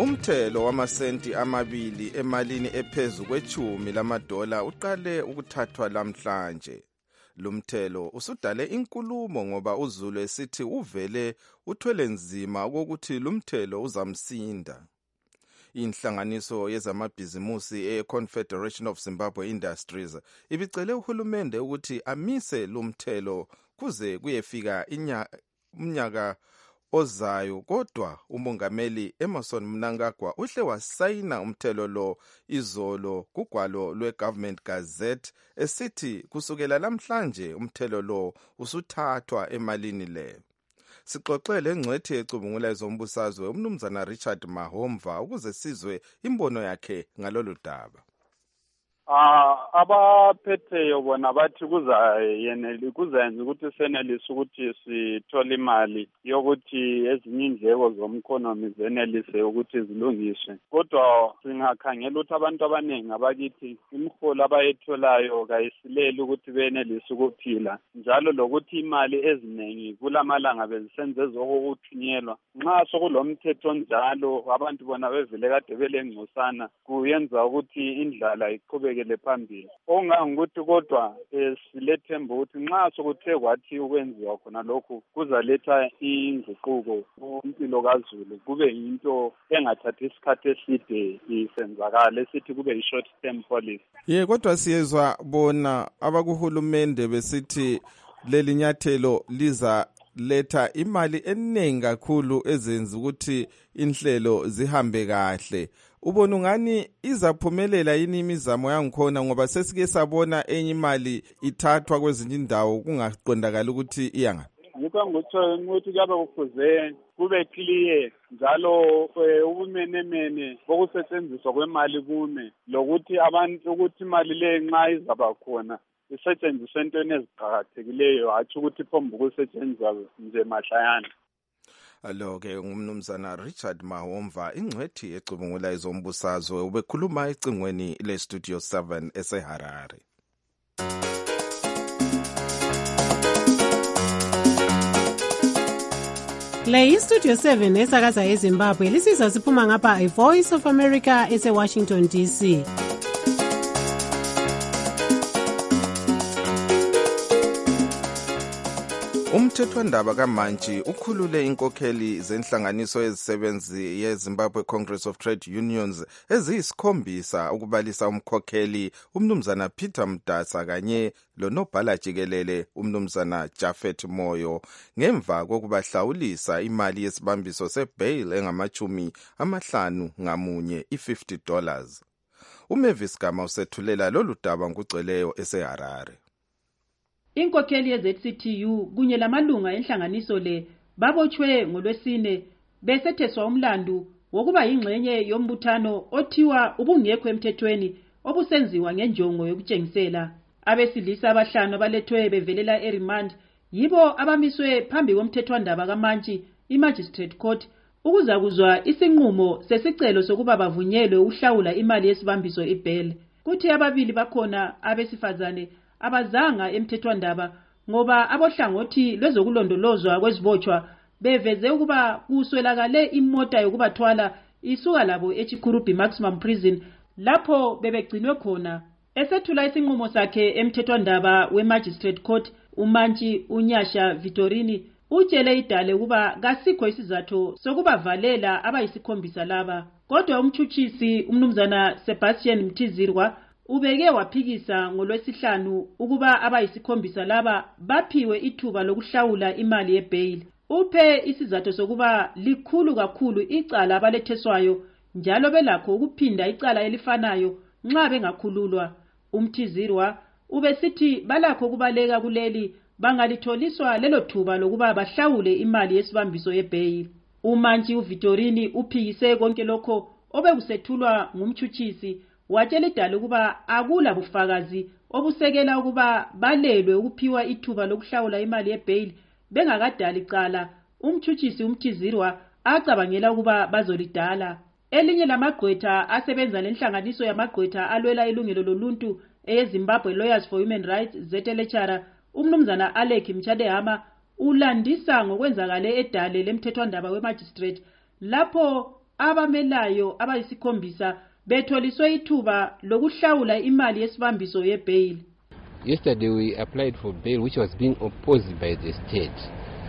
Speaker 17: Umthelo wamasenti amabili emalini ephezu kwechumi lamadola uqale ukuthathwa lamhlanje. Lumthelo usudale inkulumo ngoba uZulu esithi uvele uthwele nzima okokuthi lumthelo uzamsinda. Inhlanganiso yezamabhizimusi e-Confederation of Zimbabwe Industries ibicele uhulumende ukuthi amise lumthelo kuze kuyefika umnyaka ozayo, kodwa umongameli Emmerson Mnangagwa uhle wasayina umthelo lo izolo kugwalo lwe-Government Gazette esithi kusukela lamhlanje umthelo lo usuthathwa emalini le. Sixoxele engcwethi ecubungula ezombusazwe umnumzana Richard Mahomva ukuze sizwe imbono yakhe ngalolu daba.
Speaker 18: Ah, abaphetheyo bona bathi kuzayenele kuzenza ukuthi senelise ukuthi sithole imali yokuthi ezinye indleko zomkhonomi zenelise ukuthi zilungiswe. Kodwa singakhangela ukuthi abantu abaningi abakithi imiholo abayetholayo kayisileli ukuthi benelise ukuphila, njalo lokuthi imali eziningi kulamalanga bezisenze ezokuthunyelwa. Nxa sokulomthetho njalo abantu bona bevele kade belengcosana kuyenza ukuthi indlala iqhubeke phambili. Ongangukuthi kodwa silethemba ukuthi nxa sokuthe kwathi ukwenziwa khona lokhu kuzaletha inguquko kumpilo kaZulu, kube yinto engathathi isikhathi eside isenzakala, esithi kube yi-short term policy.
Speaker 17: Ye, kodwa siyezwa bona abakuhulumende besithi leli nyathelo liza letha imali eningi kakhulu ezenza ukuthi inhlelo zihambe kahle. Ubona ungani izaphumelela yini imizamo yangikhona, ngoba sesike sabona enye imali ithathwa kwezinye indawo kungaqondakala ukuthi iyanga.
Speaker 18: Ngikho ngitsho ukuthi kuyabe kufuze kube clear njalo ubumenemene bokusetshenziswa kwemali kume, lokuthi abantu ukuthi imali le nxa izaba khona isetshenziswe entweni eziqakathekileyo, hatshi ukuthi phombe ukusetshenziswa nje mahlayana.
Speaker 17: Alo-ke ngumnumzana Richard Mahomva, ingcwethi ecubungula ezombusazwe, ubekhuluma ecingweni le-Studio seven eseHarare.
Speaker 3: Le yi-Studio seven esakaza eZimbabwe, lisizwa siphuma ngapha i-Voice of America ese-Washington D C.
Speaker 17: Umthethwandaba kaMantshi ukhulule inkokheli zenhlanganiso ezisebenzi yeZimbabwe Congress of Trade Unions eziyisikhombisa ukubalisa umkhokheli umnumzana Peter Mdasa kanye lonobhala jikelele umnumzana Japhet Moyo ngemva kokubahlawulisa imali yesibambiso sebail engamachumi amahlanu ngamunye i-fifty dollars. uMavis Gama usethulela lolu daba ngugcweleyo eseHarare.
Speaker 20: Inkokheli ye-Z C T U kunye lamalunga enhlanganiso le babotshwe ngolwesine besetheswa umlandu wokuba yingxenye yombuthano othiwa ubungekho emthethweni obusenziwa ngenjongo yokutshengisela. Abesilisa abahlanu abalethwe bevelela eRemand yibo abamiswe phambi komthethwandaba kaMantshi i-Magistrate Court ukuzakuzwa isinqumo sesicelo sokuba bavunyelwe ukuhlawula imali yesibambiso ibail. Kuthi ababili bakhona abesifazane abazanga emthethwandaba ngoba abohlangothi lwezokulondolozwa kwezibotshwa beveze ukuba kuswelakale imota yokubathwala isuka labo eChikurubi Maximum Prison lapho bebegcinwe khona. Esethula isinqumo sakhe emthethwandaba we-Magistrate Court, uMantshi uNyasha Vitorini utshele idale ukuba kasikho isizathu sokubavalela abayisikhombisa laba. Kodwa umtshutshisi umnumzana Sebastian Mthizirwa ubeke waphikisa ngolwesihlanu ukuba abayisikhombisa laba baphiwe ithuba lokuhlawula imali yebail. Uphe isizathu sokuba likhulu kakhulu icala abaletheswayo njalo belakho ukuphinda icala elifanayo nxa bengakhululwa. Umthizirwa ubesithi balakho kubaleka kuleli bangalitholiswa lelo thuba lokuba bahlawule imali yesibambiso yebail. uMantshi uVitorini uphikise konke lokho obekusethulwa ngumtshutshisi, watshela idala ukuba akula bufakazi obusekela ukuba balelwe ukuphiwa ithuba lokuhlawula imali yebail bengakadali icala. Umtshutshisi uMthizirwa acabangela ukuba bazolidala. Elinye lamagqwetha asebenza lenhlanganiso yamagqwetha alwela ilungelo loluntu eyeZimbabwe Lawyers for Human Rights Z L H R, umnumzana Alec Mchadehama ulandisa ngokwenzakale edale lemthethwandaba wemagistrate lapho abamelayo abayisikhombisa betholiswe ithuba lokuhlawula imali yesibambiso yebail.
Speaker 21: Yesterday we applied for bail which was being opposed by the state.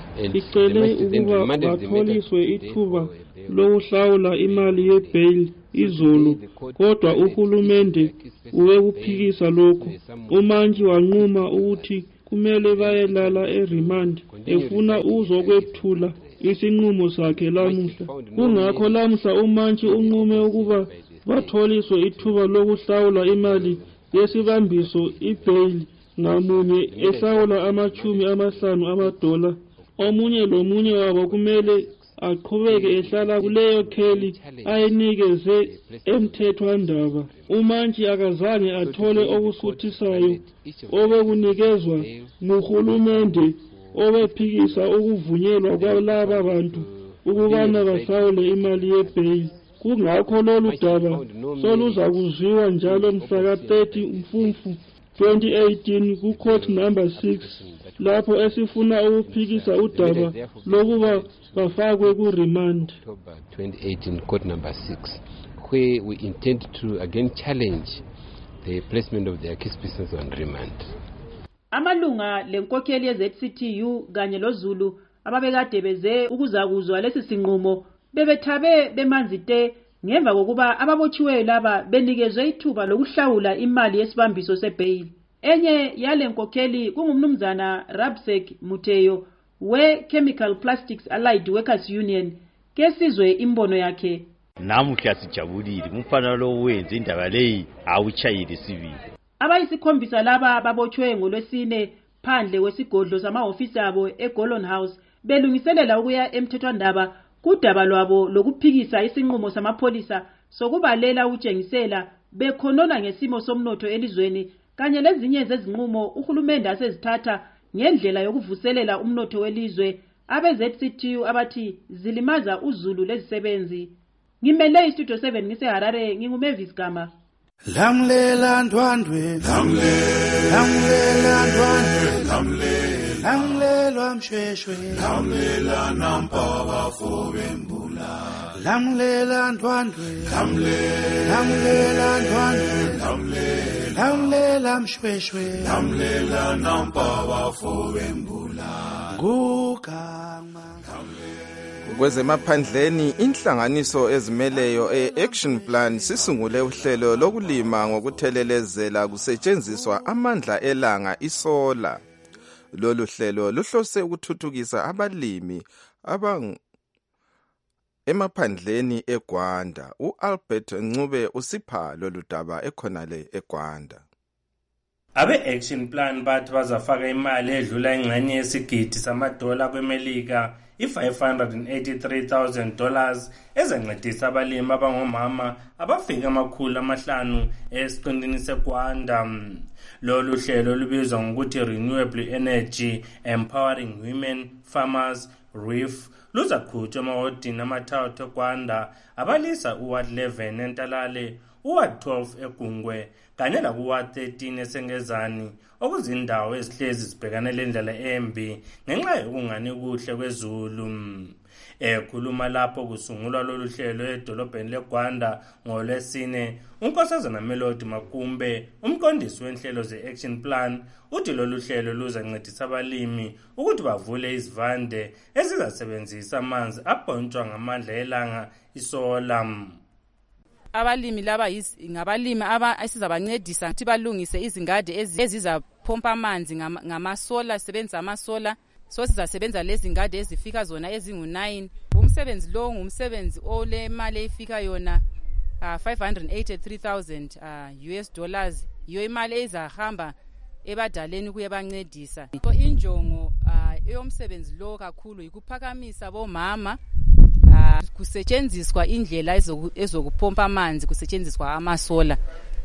Speaker 22: Icele ukuba batholiswe ithuba lokuhlawula imali yebail izolo, kodwa uhulumende uwekuphikisa lokho. Umantshi wanquma ukuthi kumele bayelala erimand efuna uzokwethula isinqumo sakhe lamuhla. Kungakho lamhla umantshi unqume ukuba batholiswe ithuba lokuhlawula imali yesibambiso ibail ngamunye ehlawula amachumi amahlanu amadola. Omunye lomunye wabo kumele aqhubeke ehlala kuleyo kheli ayinikeze emthethwandaba. Umantshi akazange athole okusuthisayo obekunikezwa nguhulumende obephikisa ukuvunyelwa kwalaba bantu ukubana bahlawule imali yebail. Kungakho lolu daba soluza kuzwiwa njalo mhla thirty Mfumfu twenty eighteen ku court number six, lapho esifuna ukuphikisa udaba lokuba bafakwe ku remand.
Speaker 21: twenty eighteen court number six, where we intend to again challenge the placement of the accused persons on remand.
Speaker 20: Amalunga lenkokheli ye-Z C T U kanye loZulu ababekade beze ukuzakuzwa lesi sinqumo bebethabe bemanzi te ngemva kokuba ababotshiweyo laba benikezwe ithuba lokuhlawula imali yesibambiso sebail. Enye yale nkokheli kungumnumzana Rabsek Muteyo we-Chemical Plastics Allied Workers Union. Kesizwe imbono yakhe.
Speaker 23: Namuhla sijabulile, umfana lo wenze indaba leyi awuchayile sivile.
Speaker 20: Abayisikhombisa laba babotshwe ngolwesine phandle kwesigodlo samahofisi abo eGolon House belungiselela ukuya emthethwandaba kudaba lwabo lokuphikisa isinqumo samapholisa sokubalela utshengisela bekhonona ngesimo somnotho elizweni kanye lezinye zezinqumo uhulumende asezithatha ngendlela yokuvuselela umnotho welizwe. Abe-Z C T U abathi zilimaza uzulu lezisebenzi. Ngimele iStudio seven ngiseHarare, nginguMavis Gama.
Speaker 24: Lamlela ndwandwe, lamlela ndwandwe, lamlelwa mshweshwe, lamlela nampa bafobe mbula, lamlela ndwandwe, lamlela ndwandwe, lamlela mshweshwe, lamlela nampa bafobe mbula, ngugama.
Speaker 17: Kwezemaphandleni inhlanganiso ezimeleyo e-Action Plan sisungule uhlelo lokulima ngokuthelelezela kusetshenziswa amandla elanga isola. Lolu hlelo luhlose ukuthuthukisa abalimi abang emaphandleni eGwanda. U-Albert Ncube usipha lolu daba ekhonale eGwanda.
Speaker 25: Abe-Action Plan bathi bazafaka imali edlula ingxenye yesigidi samadola kweMelika i-five hundred eighty-three thousand dollars ezencedisa abalimi abangomama abafika amakhulu amahlanu esiqintini seGwanda. Lolu hlelo lubizwa ngokuthi Renewable Energy Empowering Women Farmers R E F luzakhutshwa emahodini amathathu eGwanda abalisa uWard eleven eNtalale, uWard twelve eGungwe kanye nakuWard thirteen eSengezani, okuzindawo ezihlezi zibhekane lendlela embi ngenxa yokungani kuhle kwezulu. Ekhuluma lapho kusungulwa lolu hlelo edolobheni leGwanda ngolwesine, uNkosazana Melody Makumbe, umqondisi wenhlelo ze-Action Plan, uthi lolu hlelo luzancedisa abalimi ukuthi bavule izivande ezizasebenzisa amanzi abhontshwa ngamandla elanga isola.
Speaker 26: Abalimi laba ngabalimi aba esizabancedisa ukuthi balungise izingadi ezizapompa amanzi ngamasola, sebenza amasola. So sizasebenza lezi ngadi ezifika zona ezingu nine. Umsebenzi lo ngumsebenzi ole mali efika yona uh, five hundred eighty-three thousand uh, U S dollars. Yo imali ezahamba ebadaleni kuye bancedisa. So injongo uh, eyomsebenzi lo kakhulu ikuphakamisa bomama uh, kusetshenziswa indlela ezokupompa amanzi, kusetshenziswa amasola.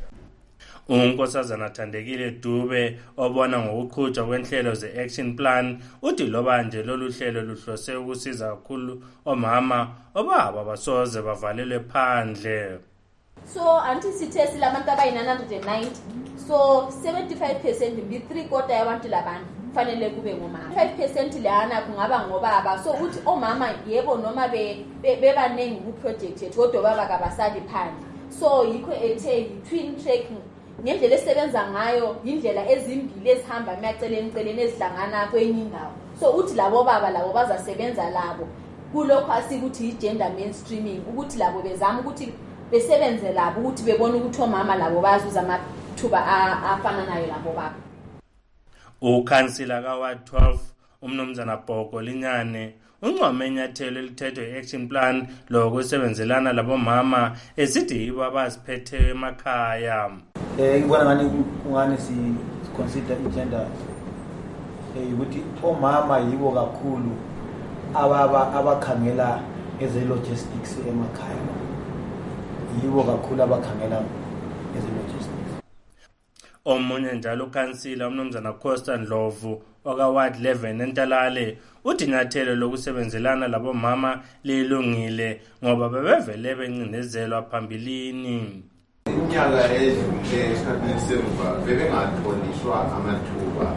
Speaker 25: uNkosazana Thandekile Dube obona ngokuqhutshwa kwenhlelo ze-Action Plan uthi loba nje lolu hlelo luhlose ukusiza kakhulu omama obaba basoze bavalelwe phandle.
Speaker 27: So until sithe silabantu abayi nine hundred ninety, so seventy-five percent mbi three quarter yabantu labantu kufanele kube ngomama. five percent lana kungaba ngobaba. So uthi omama yebo noma be bebaningi ku project yethu kodwa baba kabasali phandle. So yikho ethe twin tracking ngendlela esebenza ngayo indlela ezimbili ezihamba emaceleni celeni ezihlangana kwenye indawo. So uthi labo baba labo bazasebenza labo kulokho asikuthi i-gender mainstreaming ukuthi labo bezama ukuthi besebenze labo ukuthi bebone ukuthi omama labo bayazuza amathuba afana nayo labo baba.
Speaker 25: Ukhansila kaWard twelve umnumzana Bhoko Linyane uncome inyathelo elithethwe i-action plan lokusebenzelana labo mama esithi yibo abaziphetheyo emakhaya.
Speaker 6: Eh ngibona ngani ungane si consider igender eh ukuthi omama yibo kakhulu ababa abakhangela eze logistics emakhaya. Yibo kakhulu abakhangela eze logistics.
Speaker 25: Omunye njalo ukhansila umnumzana Costa Ndlovu okaWard eleven eNtalale uthi inyathelo lokusebenzelana labo mama lilungile ngoba bebevele bencindezelwa phambilini.
Speaker 7: Iminyaka edlule esikhathini semva bebengatholiswa amathuba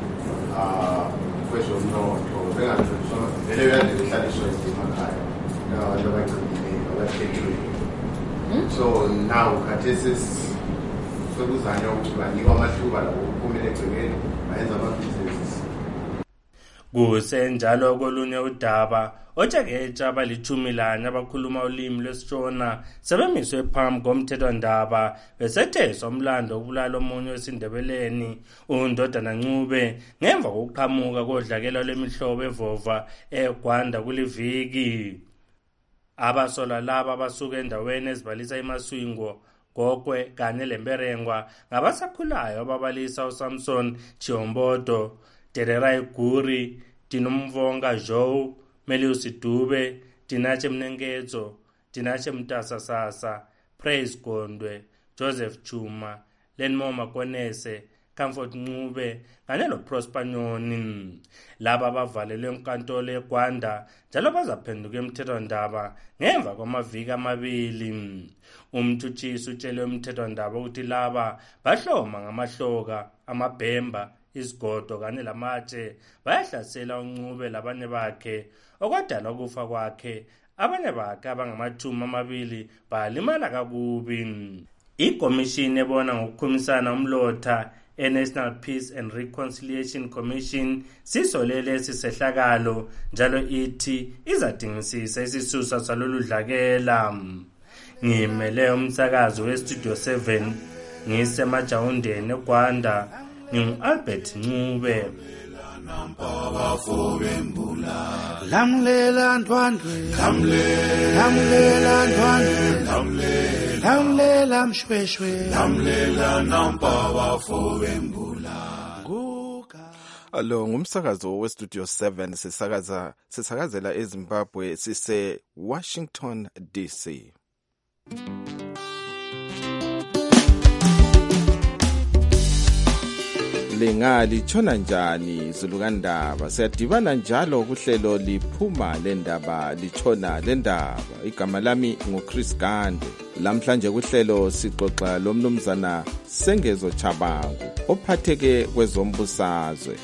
Speaker 7: ah kwezomnotho bengatholiswa vele kade behlaliswa emakhaya nabantu abancane abathekile. So now khathesi sokuzanya ukuthi banikwa amathuba lawo ukuphumela egcekeni bayenza amabhizinisi.
Speaker 25: Kusenjalo kolunye udaba otshekeja abalithumi lanye abakhuluma ulimi lwesishona sebemiswe phambi komthethwandaba besetheswa umlando wokubulala omunye wesindebeleni uNdodana Ncube ngemva kokuqhamuka kodlakela lwemihlobo evova eGwanda kuliviki. Abasola laba abasuka endaweni ezibalisa iMaswingo Gokwe kanye leMberengwa ngabasakhulayo ababalisa uSamson Chiombodo, Tererai Guri, Tinomvonga Joe, Melius Dube, Tinache Mnengezo, Tinache Mtasa Sasa, Praise Gondwe, Joseph Chuma, Lenmo Makonese, Comfort Ncube kanye noProsper Nyoni. Laba bavalelwe enkantolo eGwanda njalo bazaphenduka emthethwandaba ngemva kwamaviki amabili. Umthuthisi utshele umthethwandaba ukuthi laba bahloma ngamahloka, amabhemba, isigodo kanye lamatshe bayahlasela uNcube labanye bakhe okwadala ukufa kwakhe. Abanye bakhe abangamathumi amabili balimala kakubi. Ikomishini ebona ngokukhumisana umlotha e-National Peace and Reconciliation Commission sisolele sisehlakalo njalo ithi izadingisisa isisusa salolu dlakela. Ngimele umsakazo weStudio seven ngisemajawundeni eGwanda ngingu-Albert Ncube.
Speaker 24: Lamlela Ndwandwe, lamlela Ndwandwe, lamlela Mshweshwe, lamlela nampa bafowembula.
Speaker 17: Alo ngumsakazo weStudio seven sisakaza sisakazela eZimbabwe sise Washington D C. Lengali chona njani zulukandaba siyadibana njalo kuhlelo liphuma lendaba lichona lendaba. Igama lami nguChris Gande. Lamhlanje kuhlelo sixoxa lomnumzana Sengezo Chabangu ophatheke kwezombusazwe.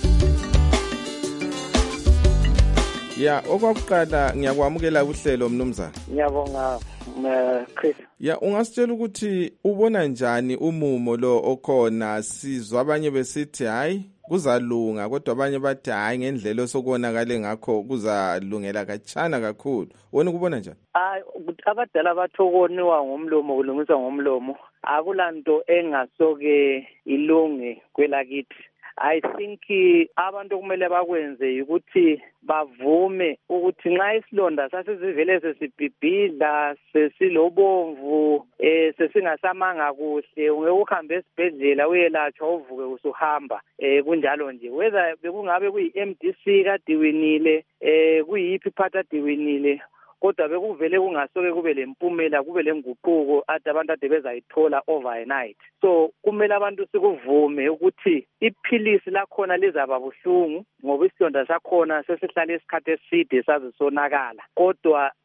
Speaker 17: Ya okwakuqala ngiyakwamukela kuhlelo mnumzana.
Speaker 8: Ngiyabonga Chris.
Speaker 17: Ya ungasitshela ukuthi ubona njani umumo lo okhona sizwa abanye besithi hayi kuzalunga kodwa abanye bathi hayi ngendlela osokonakale ngakho kuzalungela kachana kakhulu. Wena ukubona njani?
Speaker 8: Hayi abadala bathokoniwa ngomlomo kulungiswa ngomlomo akulanto engasoke ilunge kwelakithi. I think abantu kumele bakwenze ukuthi bavume ukuthi nxa isilonda sasizivele sesibhibhidla sesilobomvu eh sesingasamanga kuhle ungeke uhambe esibhedlela uyelatshwa uvuke usuhamba eh kunjalo nje whether bekungabe kuyi-M D C kade winile eh kuyiphi part ade winile kodwa bekuvele kungasoke kube lempumela kube lenguquko ade abantu ade bezayithola overnight. So kumele abantu sikuvume ukuthi iphilisi lakhona lizaba buhlungu ngoba isilonda sakhona sesihlala isikhathi eside sazisonakala kodwa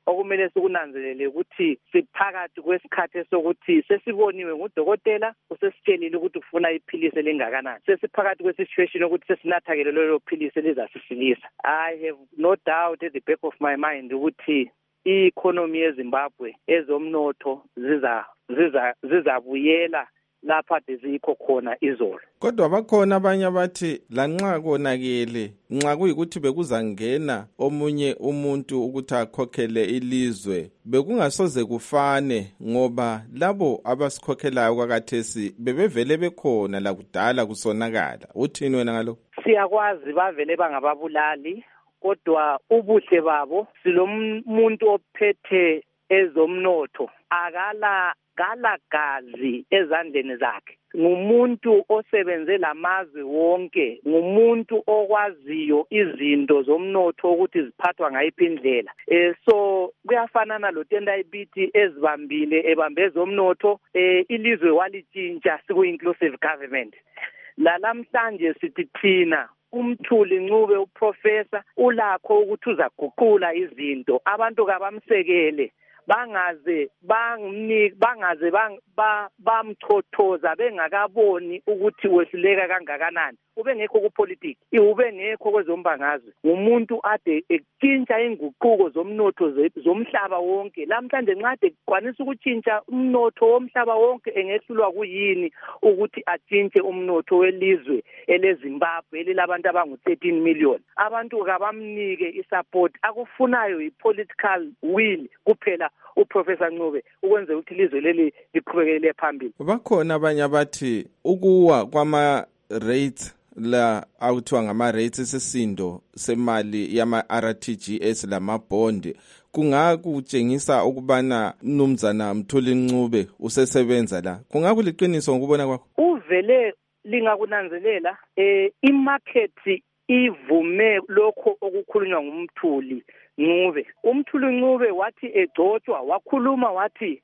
Speaker 8: okumele sikunanzelele ukuthi siphakathi kwesikhathi sokuthi sesiboniwe ngudokotela usesitshelile ukuthi ufuna iphilisi elingakanani, sesiphakathi kwesituation ukuthi sesinathakele lelo philisi elizasisilisa. I have no doubt at the back of my mind ukuthi i-economy yeZimbabwe ezomnotho ziza ziza zizabuyela lapha bezikho khona izolo.
Speaker 17: Kodwa bakhona abanye abathi lanxa konakele nxa kuyikuthi bekuzangena omunye umuntu ukuthi akhokhele ilizwe bekungasoze kufane ngoba labo abasikhokhelayo kwakathesi bebevele bekhona la kudala kusonakala. Uthini wena ngalo?
Speaker 8: Siyakwazi bavele bangababulali kodwa ubuhle babo silomuntu ophethe ezomnotho akala gala gazi ezandleni zakhe, ngumuntu osebenze lamazwe wonke, ngumuntu okwaziyo izinto zomnotho ukuthi ziphathwa ngayiphi indlela. Eh so kuyafanana lo tenda ibithi ezibambile ebambe zomnotho eh ilizwe walitshintsha siku inclusive government. La namhlanje sithi thina uMthuli Ncube uprofessor ulakho ukuthi uzaguqula izinto, abantu kabamsekele bangaze bangumniki bangaze bamchothoza bengakaboni ukuthi wehluleka kangakanani. Ube ngekho kupolitiki, ube ngekho kwezombangazwe, umuntu ade ekintsha inguquko zomnotho zomhlaba wonke. Lamhlanje nqade kwanisa ukutshintsha umnotho womhlaba wonke engehlulwa kuyini ukuthi atshintshe umnotho welizwe eleZimbabwe elilabantu abangu thirteen million. Abantu kabamnike isupport akufunayo ipolitical will kuphela uProfessor Ncube ukwenza ukuthi ilizwe leli liqhubekele phambili.
Speaker 17: Bakhona abanye abathi ukuwa kwama rates la awuthiwa ngama rates esisindo semali yama R T G S lama bond kungakutshengisa ukubana Mnumzana Mthuli Ncube usesebenza la. Kungakuliqiniso ngokubona kwakho?
Speaker 8: Uvele lingakunanzelela eh imarket ivume lokho okukhulunywa ngumthuli Ncube. UMthuli Ncube wathi egcotshwa wakhuluma wathi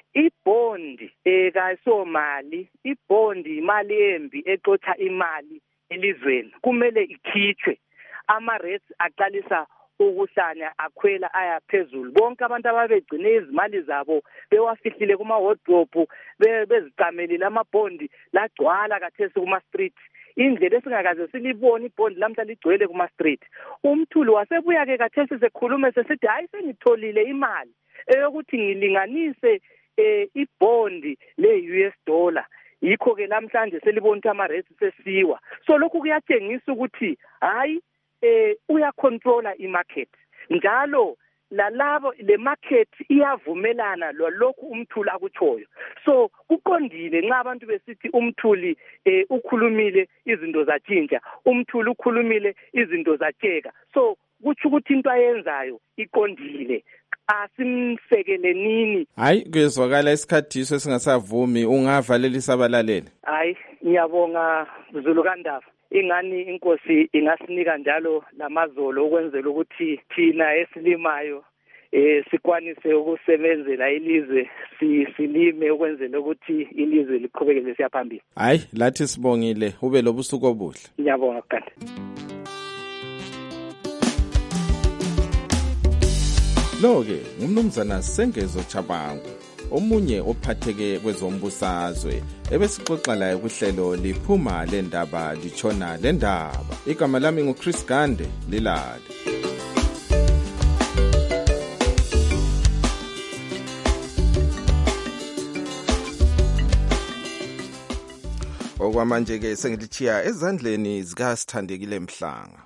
Speaker 8: ibondi ekayisomali, ibondi imali embi exotsha imali elizweni kumele ikhitshwe. Ama rates aqalisa ukuhlanya akhwela aya phezulu. Bonke abantu ababegcine izimali zabo bewafihlile kuma wardrobe bezicamelile amabondi lagcwala kathesi kuma street. Indlela esingakaze silibona ibondi lamhla ligcwele kuma street. UMthuli wasebuya ke kathesi sekhuluma sesithi hayi sengitholile imali eyokuthi ngilinganise eh ibondi le U S dollar. Yikho ke namhlanje selibona ukuthi ama rates sesiwa. So lokhu kuyatshengisa ukuthi hayi eh uyacontrola imarket. Njalo lalabo le market iyavumelana lo lokhu uMthuli akutshoyo. So kuqondile nxa abantu besithi uMthuli eh ukhulumile izinto zatshintsha, uMthuli ukhulumile izinto zatsheka. So kuthi ukuthi into ayenzayo iqondile. Asimsekele nini?
Speaker 17: Hayi kuyezwakala isikhathiso esingasavumi ungavalela isabalaleli.
Speaker 8: Hayi ngiyabonga Zulu kaNdaba. Ingani inkosi ingasinika njalo lamazolo ukwenzela ukuthi thina esilimayo eh sikwanise ukusebenzela ilizwe silime ukwenzela ukuthi ilizwe liqhubekele siyaphambili.
Speaker 17: Hayi lathi sibongile ube lobusuku obuhle.
Speaker 8: Ngiyabonga kanti.
Speaker 17: Lo-ke ngumnumzana Sengezo Chabangu omunye ophatheke kwezombusazwe ebesixoxa laye kuhlelo liphuma lendaba litshona lendaba. Igama lami nguChris Gande lilali. Okwamanje ke sengilichiya ezandleni zika Sithandekile Mhlanga.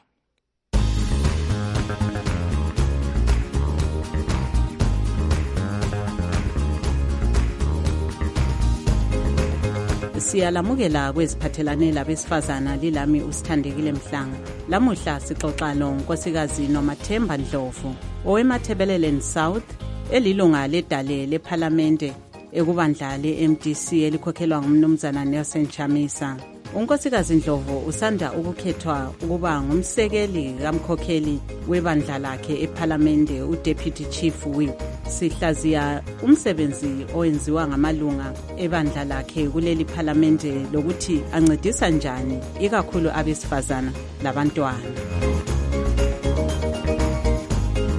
Speaker 1: Siyalamukela kweziphathelane labesifazana lilami uSithandekile Mhlanga. Lamuhla sixoxa nonkosikazi Nomathemba Ndlovu owemathebeleleni South elilunga ledale leParliamente ekubandla le-M D C elikhokhelwa ngumnumzana Nelson Chamisa. Unkosikazi Ndlovu usanda ukukhethwa ukuba ngumsekeli kamkhokheli webandla lakhe eParliamente uDeputy Chief Whip. Sihlaziya umsebenzi owenziwa ngamalunga ebandla lakhe kuleli Parliamente lokuthi ancedisa njani ikakhulu abesifazana labantwana.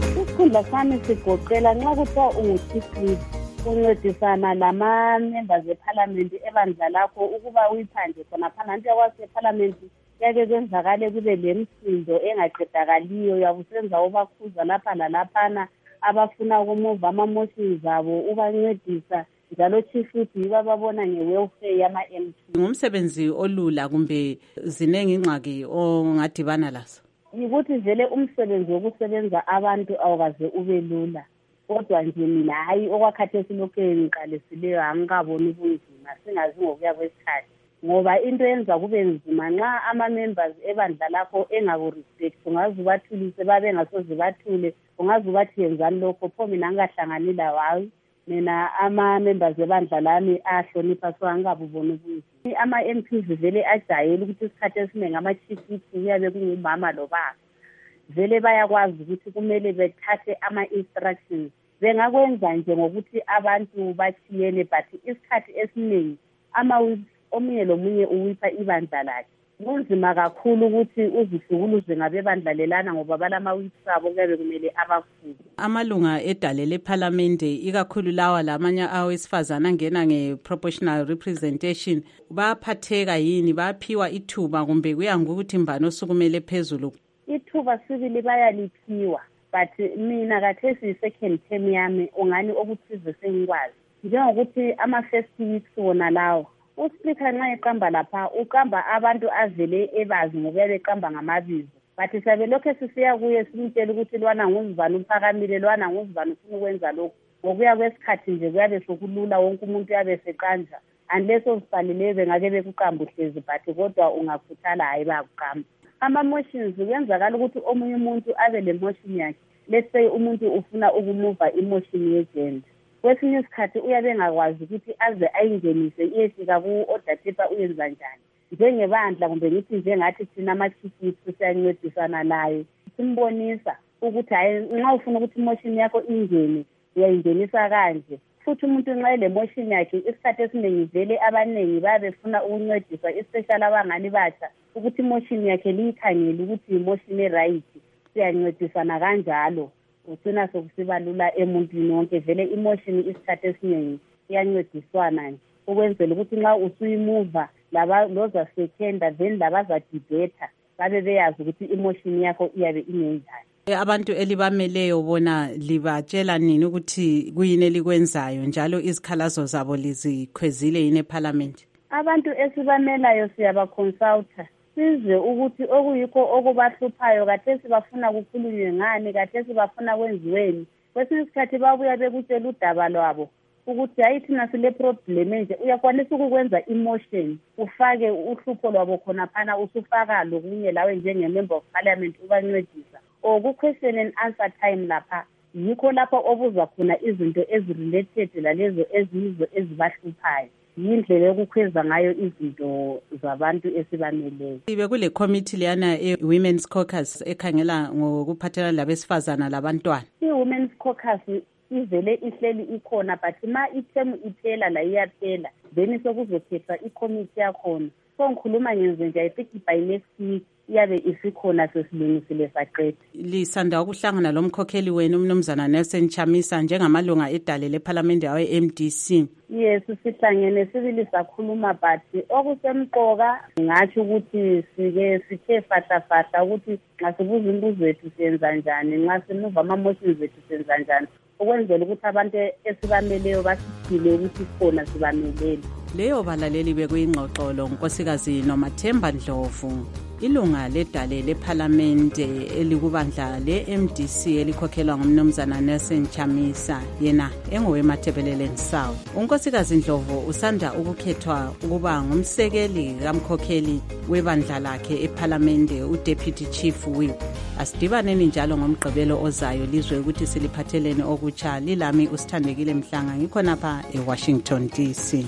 Speaker 9: isandla sami sigoqela nxa kuthiwa ungu-chief whip uncedisana lama-members ephalamenti ebandla lakho ukuba uyiphande khonaphana nto yakwazi ephalamenti yake kwenzakale kube le msindo engaqedakaliyo yabusenza ubakhuza lapha lalaphana abafuna ukumuva ama-motions abo ubancedisa njalo chief whip yibo ababona nge-welfare yama-M P.
Speaker 1: Ngumsebenzi olula kumbe zinengi ingxaki ongadibana lazo?
Speaker 9: Yikuthi vele umsebenzi wokusebenza abantu awukaze ube lula, kodwa nje mina hayi okwakhathesi lokhu engiqalisileyo angikaboni ubunzima singazi ngokuya kwesikhathi, ngoba into yenza kube nzima nxa ama-members ebandla lakho engakurespect ungaze ubathulise babe ngasoze bathule, ungaze ubathi yenzani lokho pho mina ngingahlangani lawo. Hayi mina ama-members ebandla lami ahlonipha so angikabuboni ubunzima. Ama-M Ps vele ajayele ukuthi isikhathi esiningi ama-chief whip kuyabe kungumama lobaba, vele bayakwazi ukuthi kumele bethathe ama-instructions. Bengakwenza nje ngokuthi abantu bachiyene, but isikhathi esiningi ama-whips omunye lomunye uwipha ibandla lakhe. Kunzima kakhulu ukuthi uzihlukuluze ngabebandlalelana ngoba balama-whips abo kuyabe kumele abafuze.
Speaker 1: Amalunga edale lephalamende ikakhulu lawa lamanye awesifazana angena nge-proportional representation bayaphatheka yini? Bayaphiwa ithuba kumbe kuya ngokuthi mbani osukumele phezulu?
Speaker 9: Ithuba sibili bayaliphiwa, but mina kathesi i-second term yami ungani okuthize sengikwazi njengokuthi ama-first weeks wona lawo uSpeaker nxa eqamba lapha uqamba abantu avele ebazi ngokuya beqamba ngamabizo, but sabe lokho sisiya kuye simtshela ukuthi lwana nguzibani uphakamile, lwana nguzibani ufuna ukwenza lokhu. Ngokuya kwesikhathi nje kuyabe sokulula wonke umuntu uyabe seqanja unless oziqalileyo bengake bekuqamba uhlezi, but kodwa ungakhuthala hayi bayakuqamba. Ama-motions kwenzakala ukuthi omunye umuntu abe le motion yakhe, let's say umuntu ufuna ukumuva i-motion yegenda, kwesinye isikhathi uyabe engakwazi ukuthi aze ayingenise iyefika ku-order paper uyenza njani. Njengebandla kumbe ngithi njengathi thina ama-chief whips siyancedisana naye simbonisa ukuthi hayi nxa ufuna ukuthi imotion yakho ingene uyayingenisa kanje. Futhi umuntu nxa ele motion yakhe isikhathi esiningi vele abaningi bayabefuna ukuncediswa, especially abangani batsha, ukuthi imotion yakhe liyikhangele ukuthi imotion e-right. Siyancedisana kanjalo ugcina sokusiba lula emuntwini wonke. Vele imotion isikhathi esiningi iyancediswana nje ukwenzela ukuthi nxa usuyimuva laba loza seconder then labazadibeta babe beyazi ukuthi imotion yakho iyabe ingenjani.
Speaker 1: Abantu elibameleyo bona libatshela nini ukuthi kuyini elikwenzayo njalo izikhalazo zabo lizikhwezile yini eParliament?
Speaker 9: Abantu esibamelayo siyabaconsulta sizwe ukuthi okuyikho okubahluphayo, kathesi bafuna kukhulunywe ngani, kathesi bafuna kwenziweni. Kwesinye isikhathi babuya bekutshela udaba lwabo ukuthi hayi thina sile problem nje, uyakwanisa ukukwenza emotion ufake uhlupho lwabo khona phana usufaka lokunye lawe njenge-member of parliament ubancedisa. O ku-question and answer time lapha yikho lapho obuzwa khona izinto ezirelated lalezo eziyizo ezibahluphayo. Yindlela yokukhweza ngayo izinto zabantu esibameleyo.
Speaker 1: Ibe kule committee leyana e-Women's Caucus ekhangela ngokuphathelana labesifazana labantwana.
Speaker 9: I-Women's Caucus ivele ihleli ikhona, but ma ithemu iphela la iyaphela then sokuzokhethwa i-committee yakhona. So ngikhuluma ngenze nje I think by next week iyabe isikhona sesilungisile saqeda.
Speaker 1: Lisanda ukuhlangana lomkhokheli wenu umnumzana Nelson Chamisa njengamalunga edale leParliament yawe-M D C.
Speaker 9: Yes, sihlangene sibili sakhuluma, but okusemqoka ngathi ukuthi sike sithe fahla fahla ukuthi nxa sibuza imibuzo yethu siyenza njani, nxa simuva ama-motions ethu siyenza njani, ukwenzela ukuthi abantu esibameleyo basiphile ukuthi sikhona sibamelele.
Speaker 1: Leyo balaleli bekuyingxoxolo unkosikazi Nomathemba Ndlovu, ilunga ledale leParlamente elikubandla le-M D C elikhokhelwa ngumnumzana Nelson Chamisa, yena engoweMatabeleland South. Unkosikazi Ndlovu usanda ukukhethwa ukuba ngumsekeli kamkhokheli webandla lakhe eParlamente, uDeputy Chief Whip. Asidibaneni njalo ngomgqibelo ozayo lizwe ukuthi siliphatheleni okutsha. Lilami uSithandekile Mhlanga, ngikhonapha eWashington D C.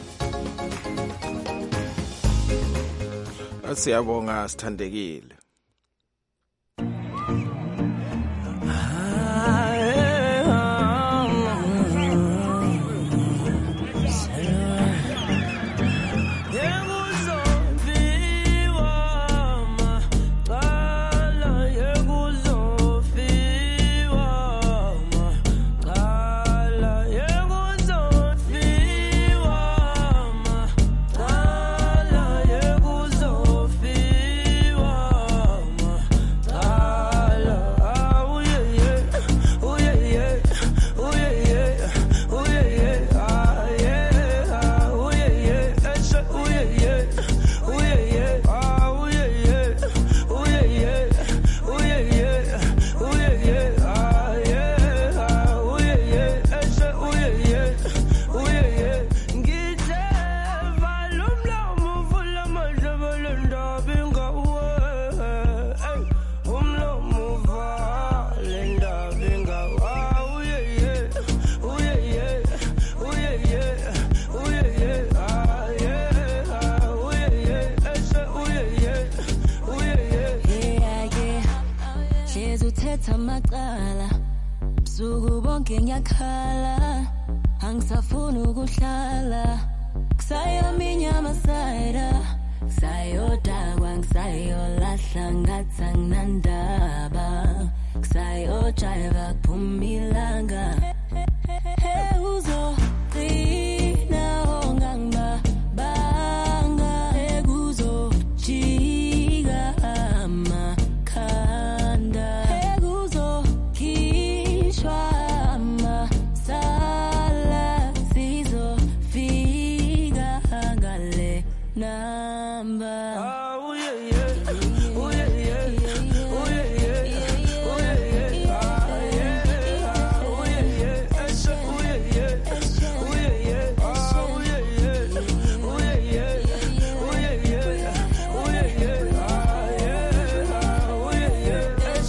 Speaker 17: Siyabonga Sithandekile.
Speaker 10: amacala busuku bonke ngiyakhala angisafuni ukuhlala kusayaminya amasayida kusayodakwa ngisayolahla ngathi anginandaba kusayojayva kuphuma ilanga uzogcina ongangibabanga ekuzojika amakhanda ekuzokhishwa amasala sizofika ngale namba. Oh yeah yeah, oh yeah yeah, oh yeah yeah, oh yeah yeah, oh yeah yeah, oh yeah yeah, oh yeah yeah, oh yeah yeah, oh yeah yeah, oh yeah yeah, oh yeah yeah, oh yeah yeah,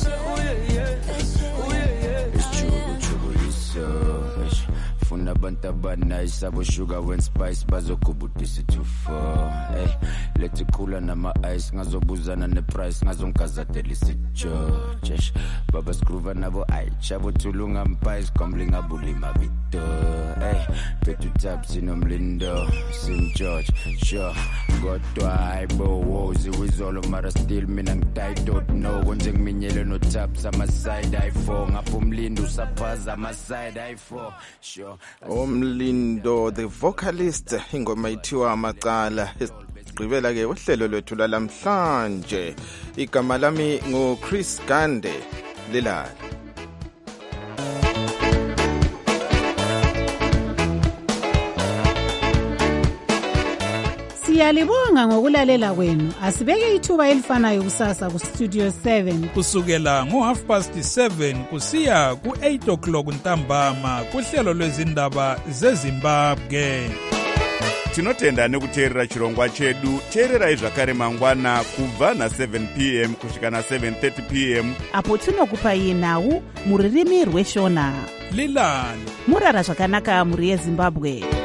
Speaker 10: oh yeah yeah.
Speaker 11: Ischubu chubu iso, funa abantu abanayisa sugar when spice bazokubudisa too far. Hey, let's cool nama ice ngazobuzana ne price ngazongazadela isijojesh baba skruva nabo ayicha bothulunga mpice komlinga bulima bito. Hey, pethu taps inomlindo Sim George sure godwa hayibo wozi wizolo mara still mina ngidai don't know konje ngiminyele no taps ama side i four ngapha umlindo usaphaza ama side i four sure.
Speaker 17: Umlindo the vocalist ingoma ithiwa amacala. Sigqibela ke uhlelo lwethu lamhlanje. Igama lami ngo Chris Gande Lelala.
Speaker 3: Siyalibonga ngokulalela kwenu. Asibeke ithuba elifanayo kusasa ku Studio seven
Speaker 4: kusukela ngo half past seven kusiya ku eight o'clock ntambama kuhlelo lwezindaba zeZimbabwe.
Speaker 5: Tinotenda nekuteerera chirongwa chedu. Teererai zvakare mangwana kubva na seven p m kusvika na seven thirty p m
Speaker 2: apo tinokupai nhau muririmi rweshona.
Speaker 4: Lilani
Speaker 2: murara zvakanaka muri yeZimbabwe.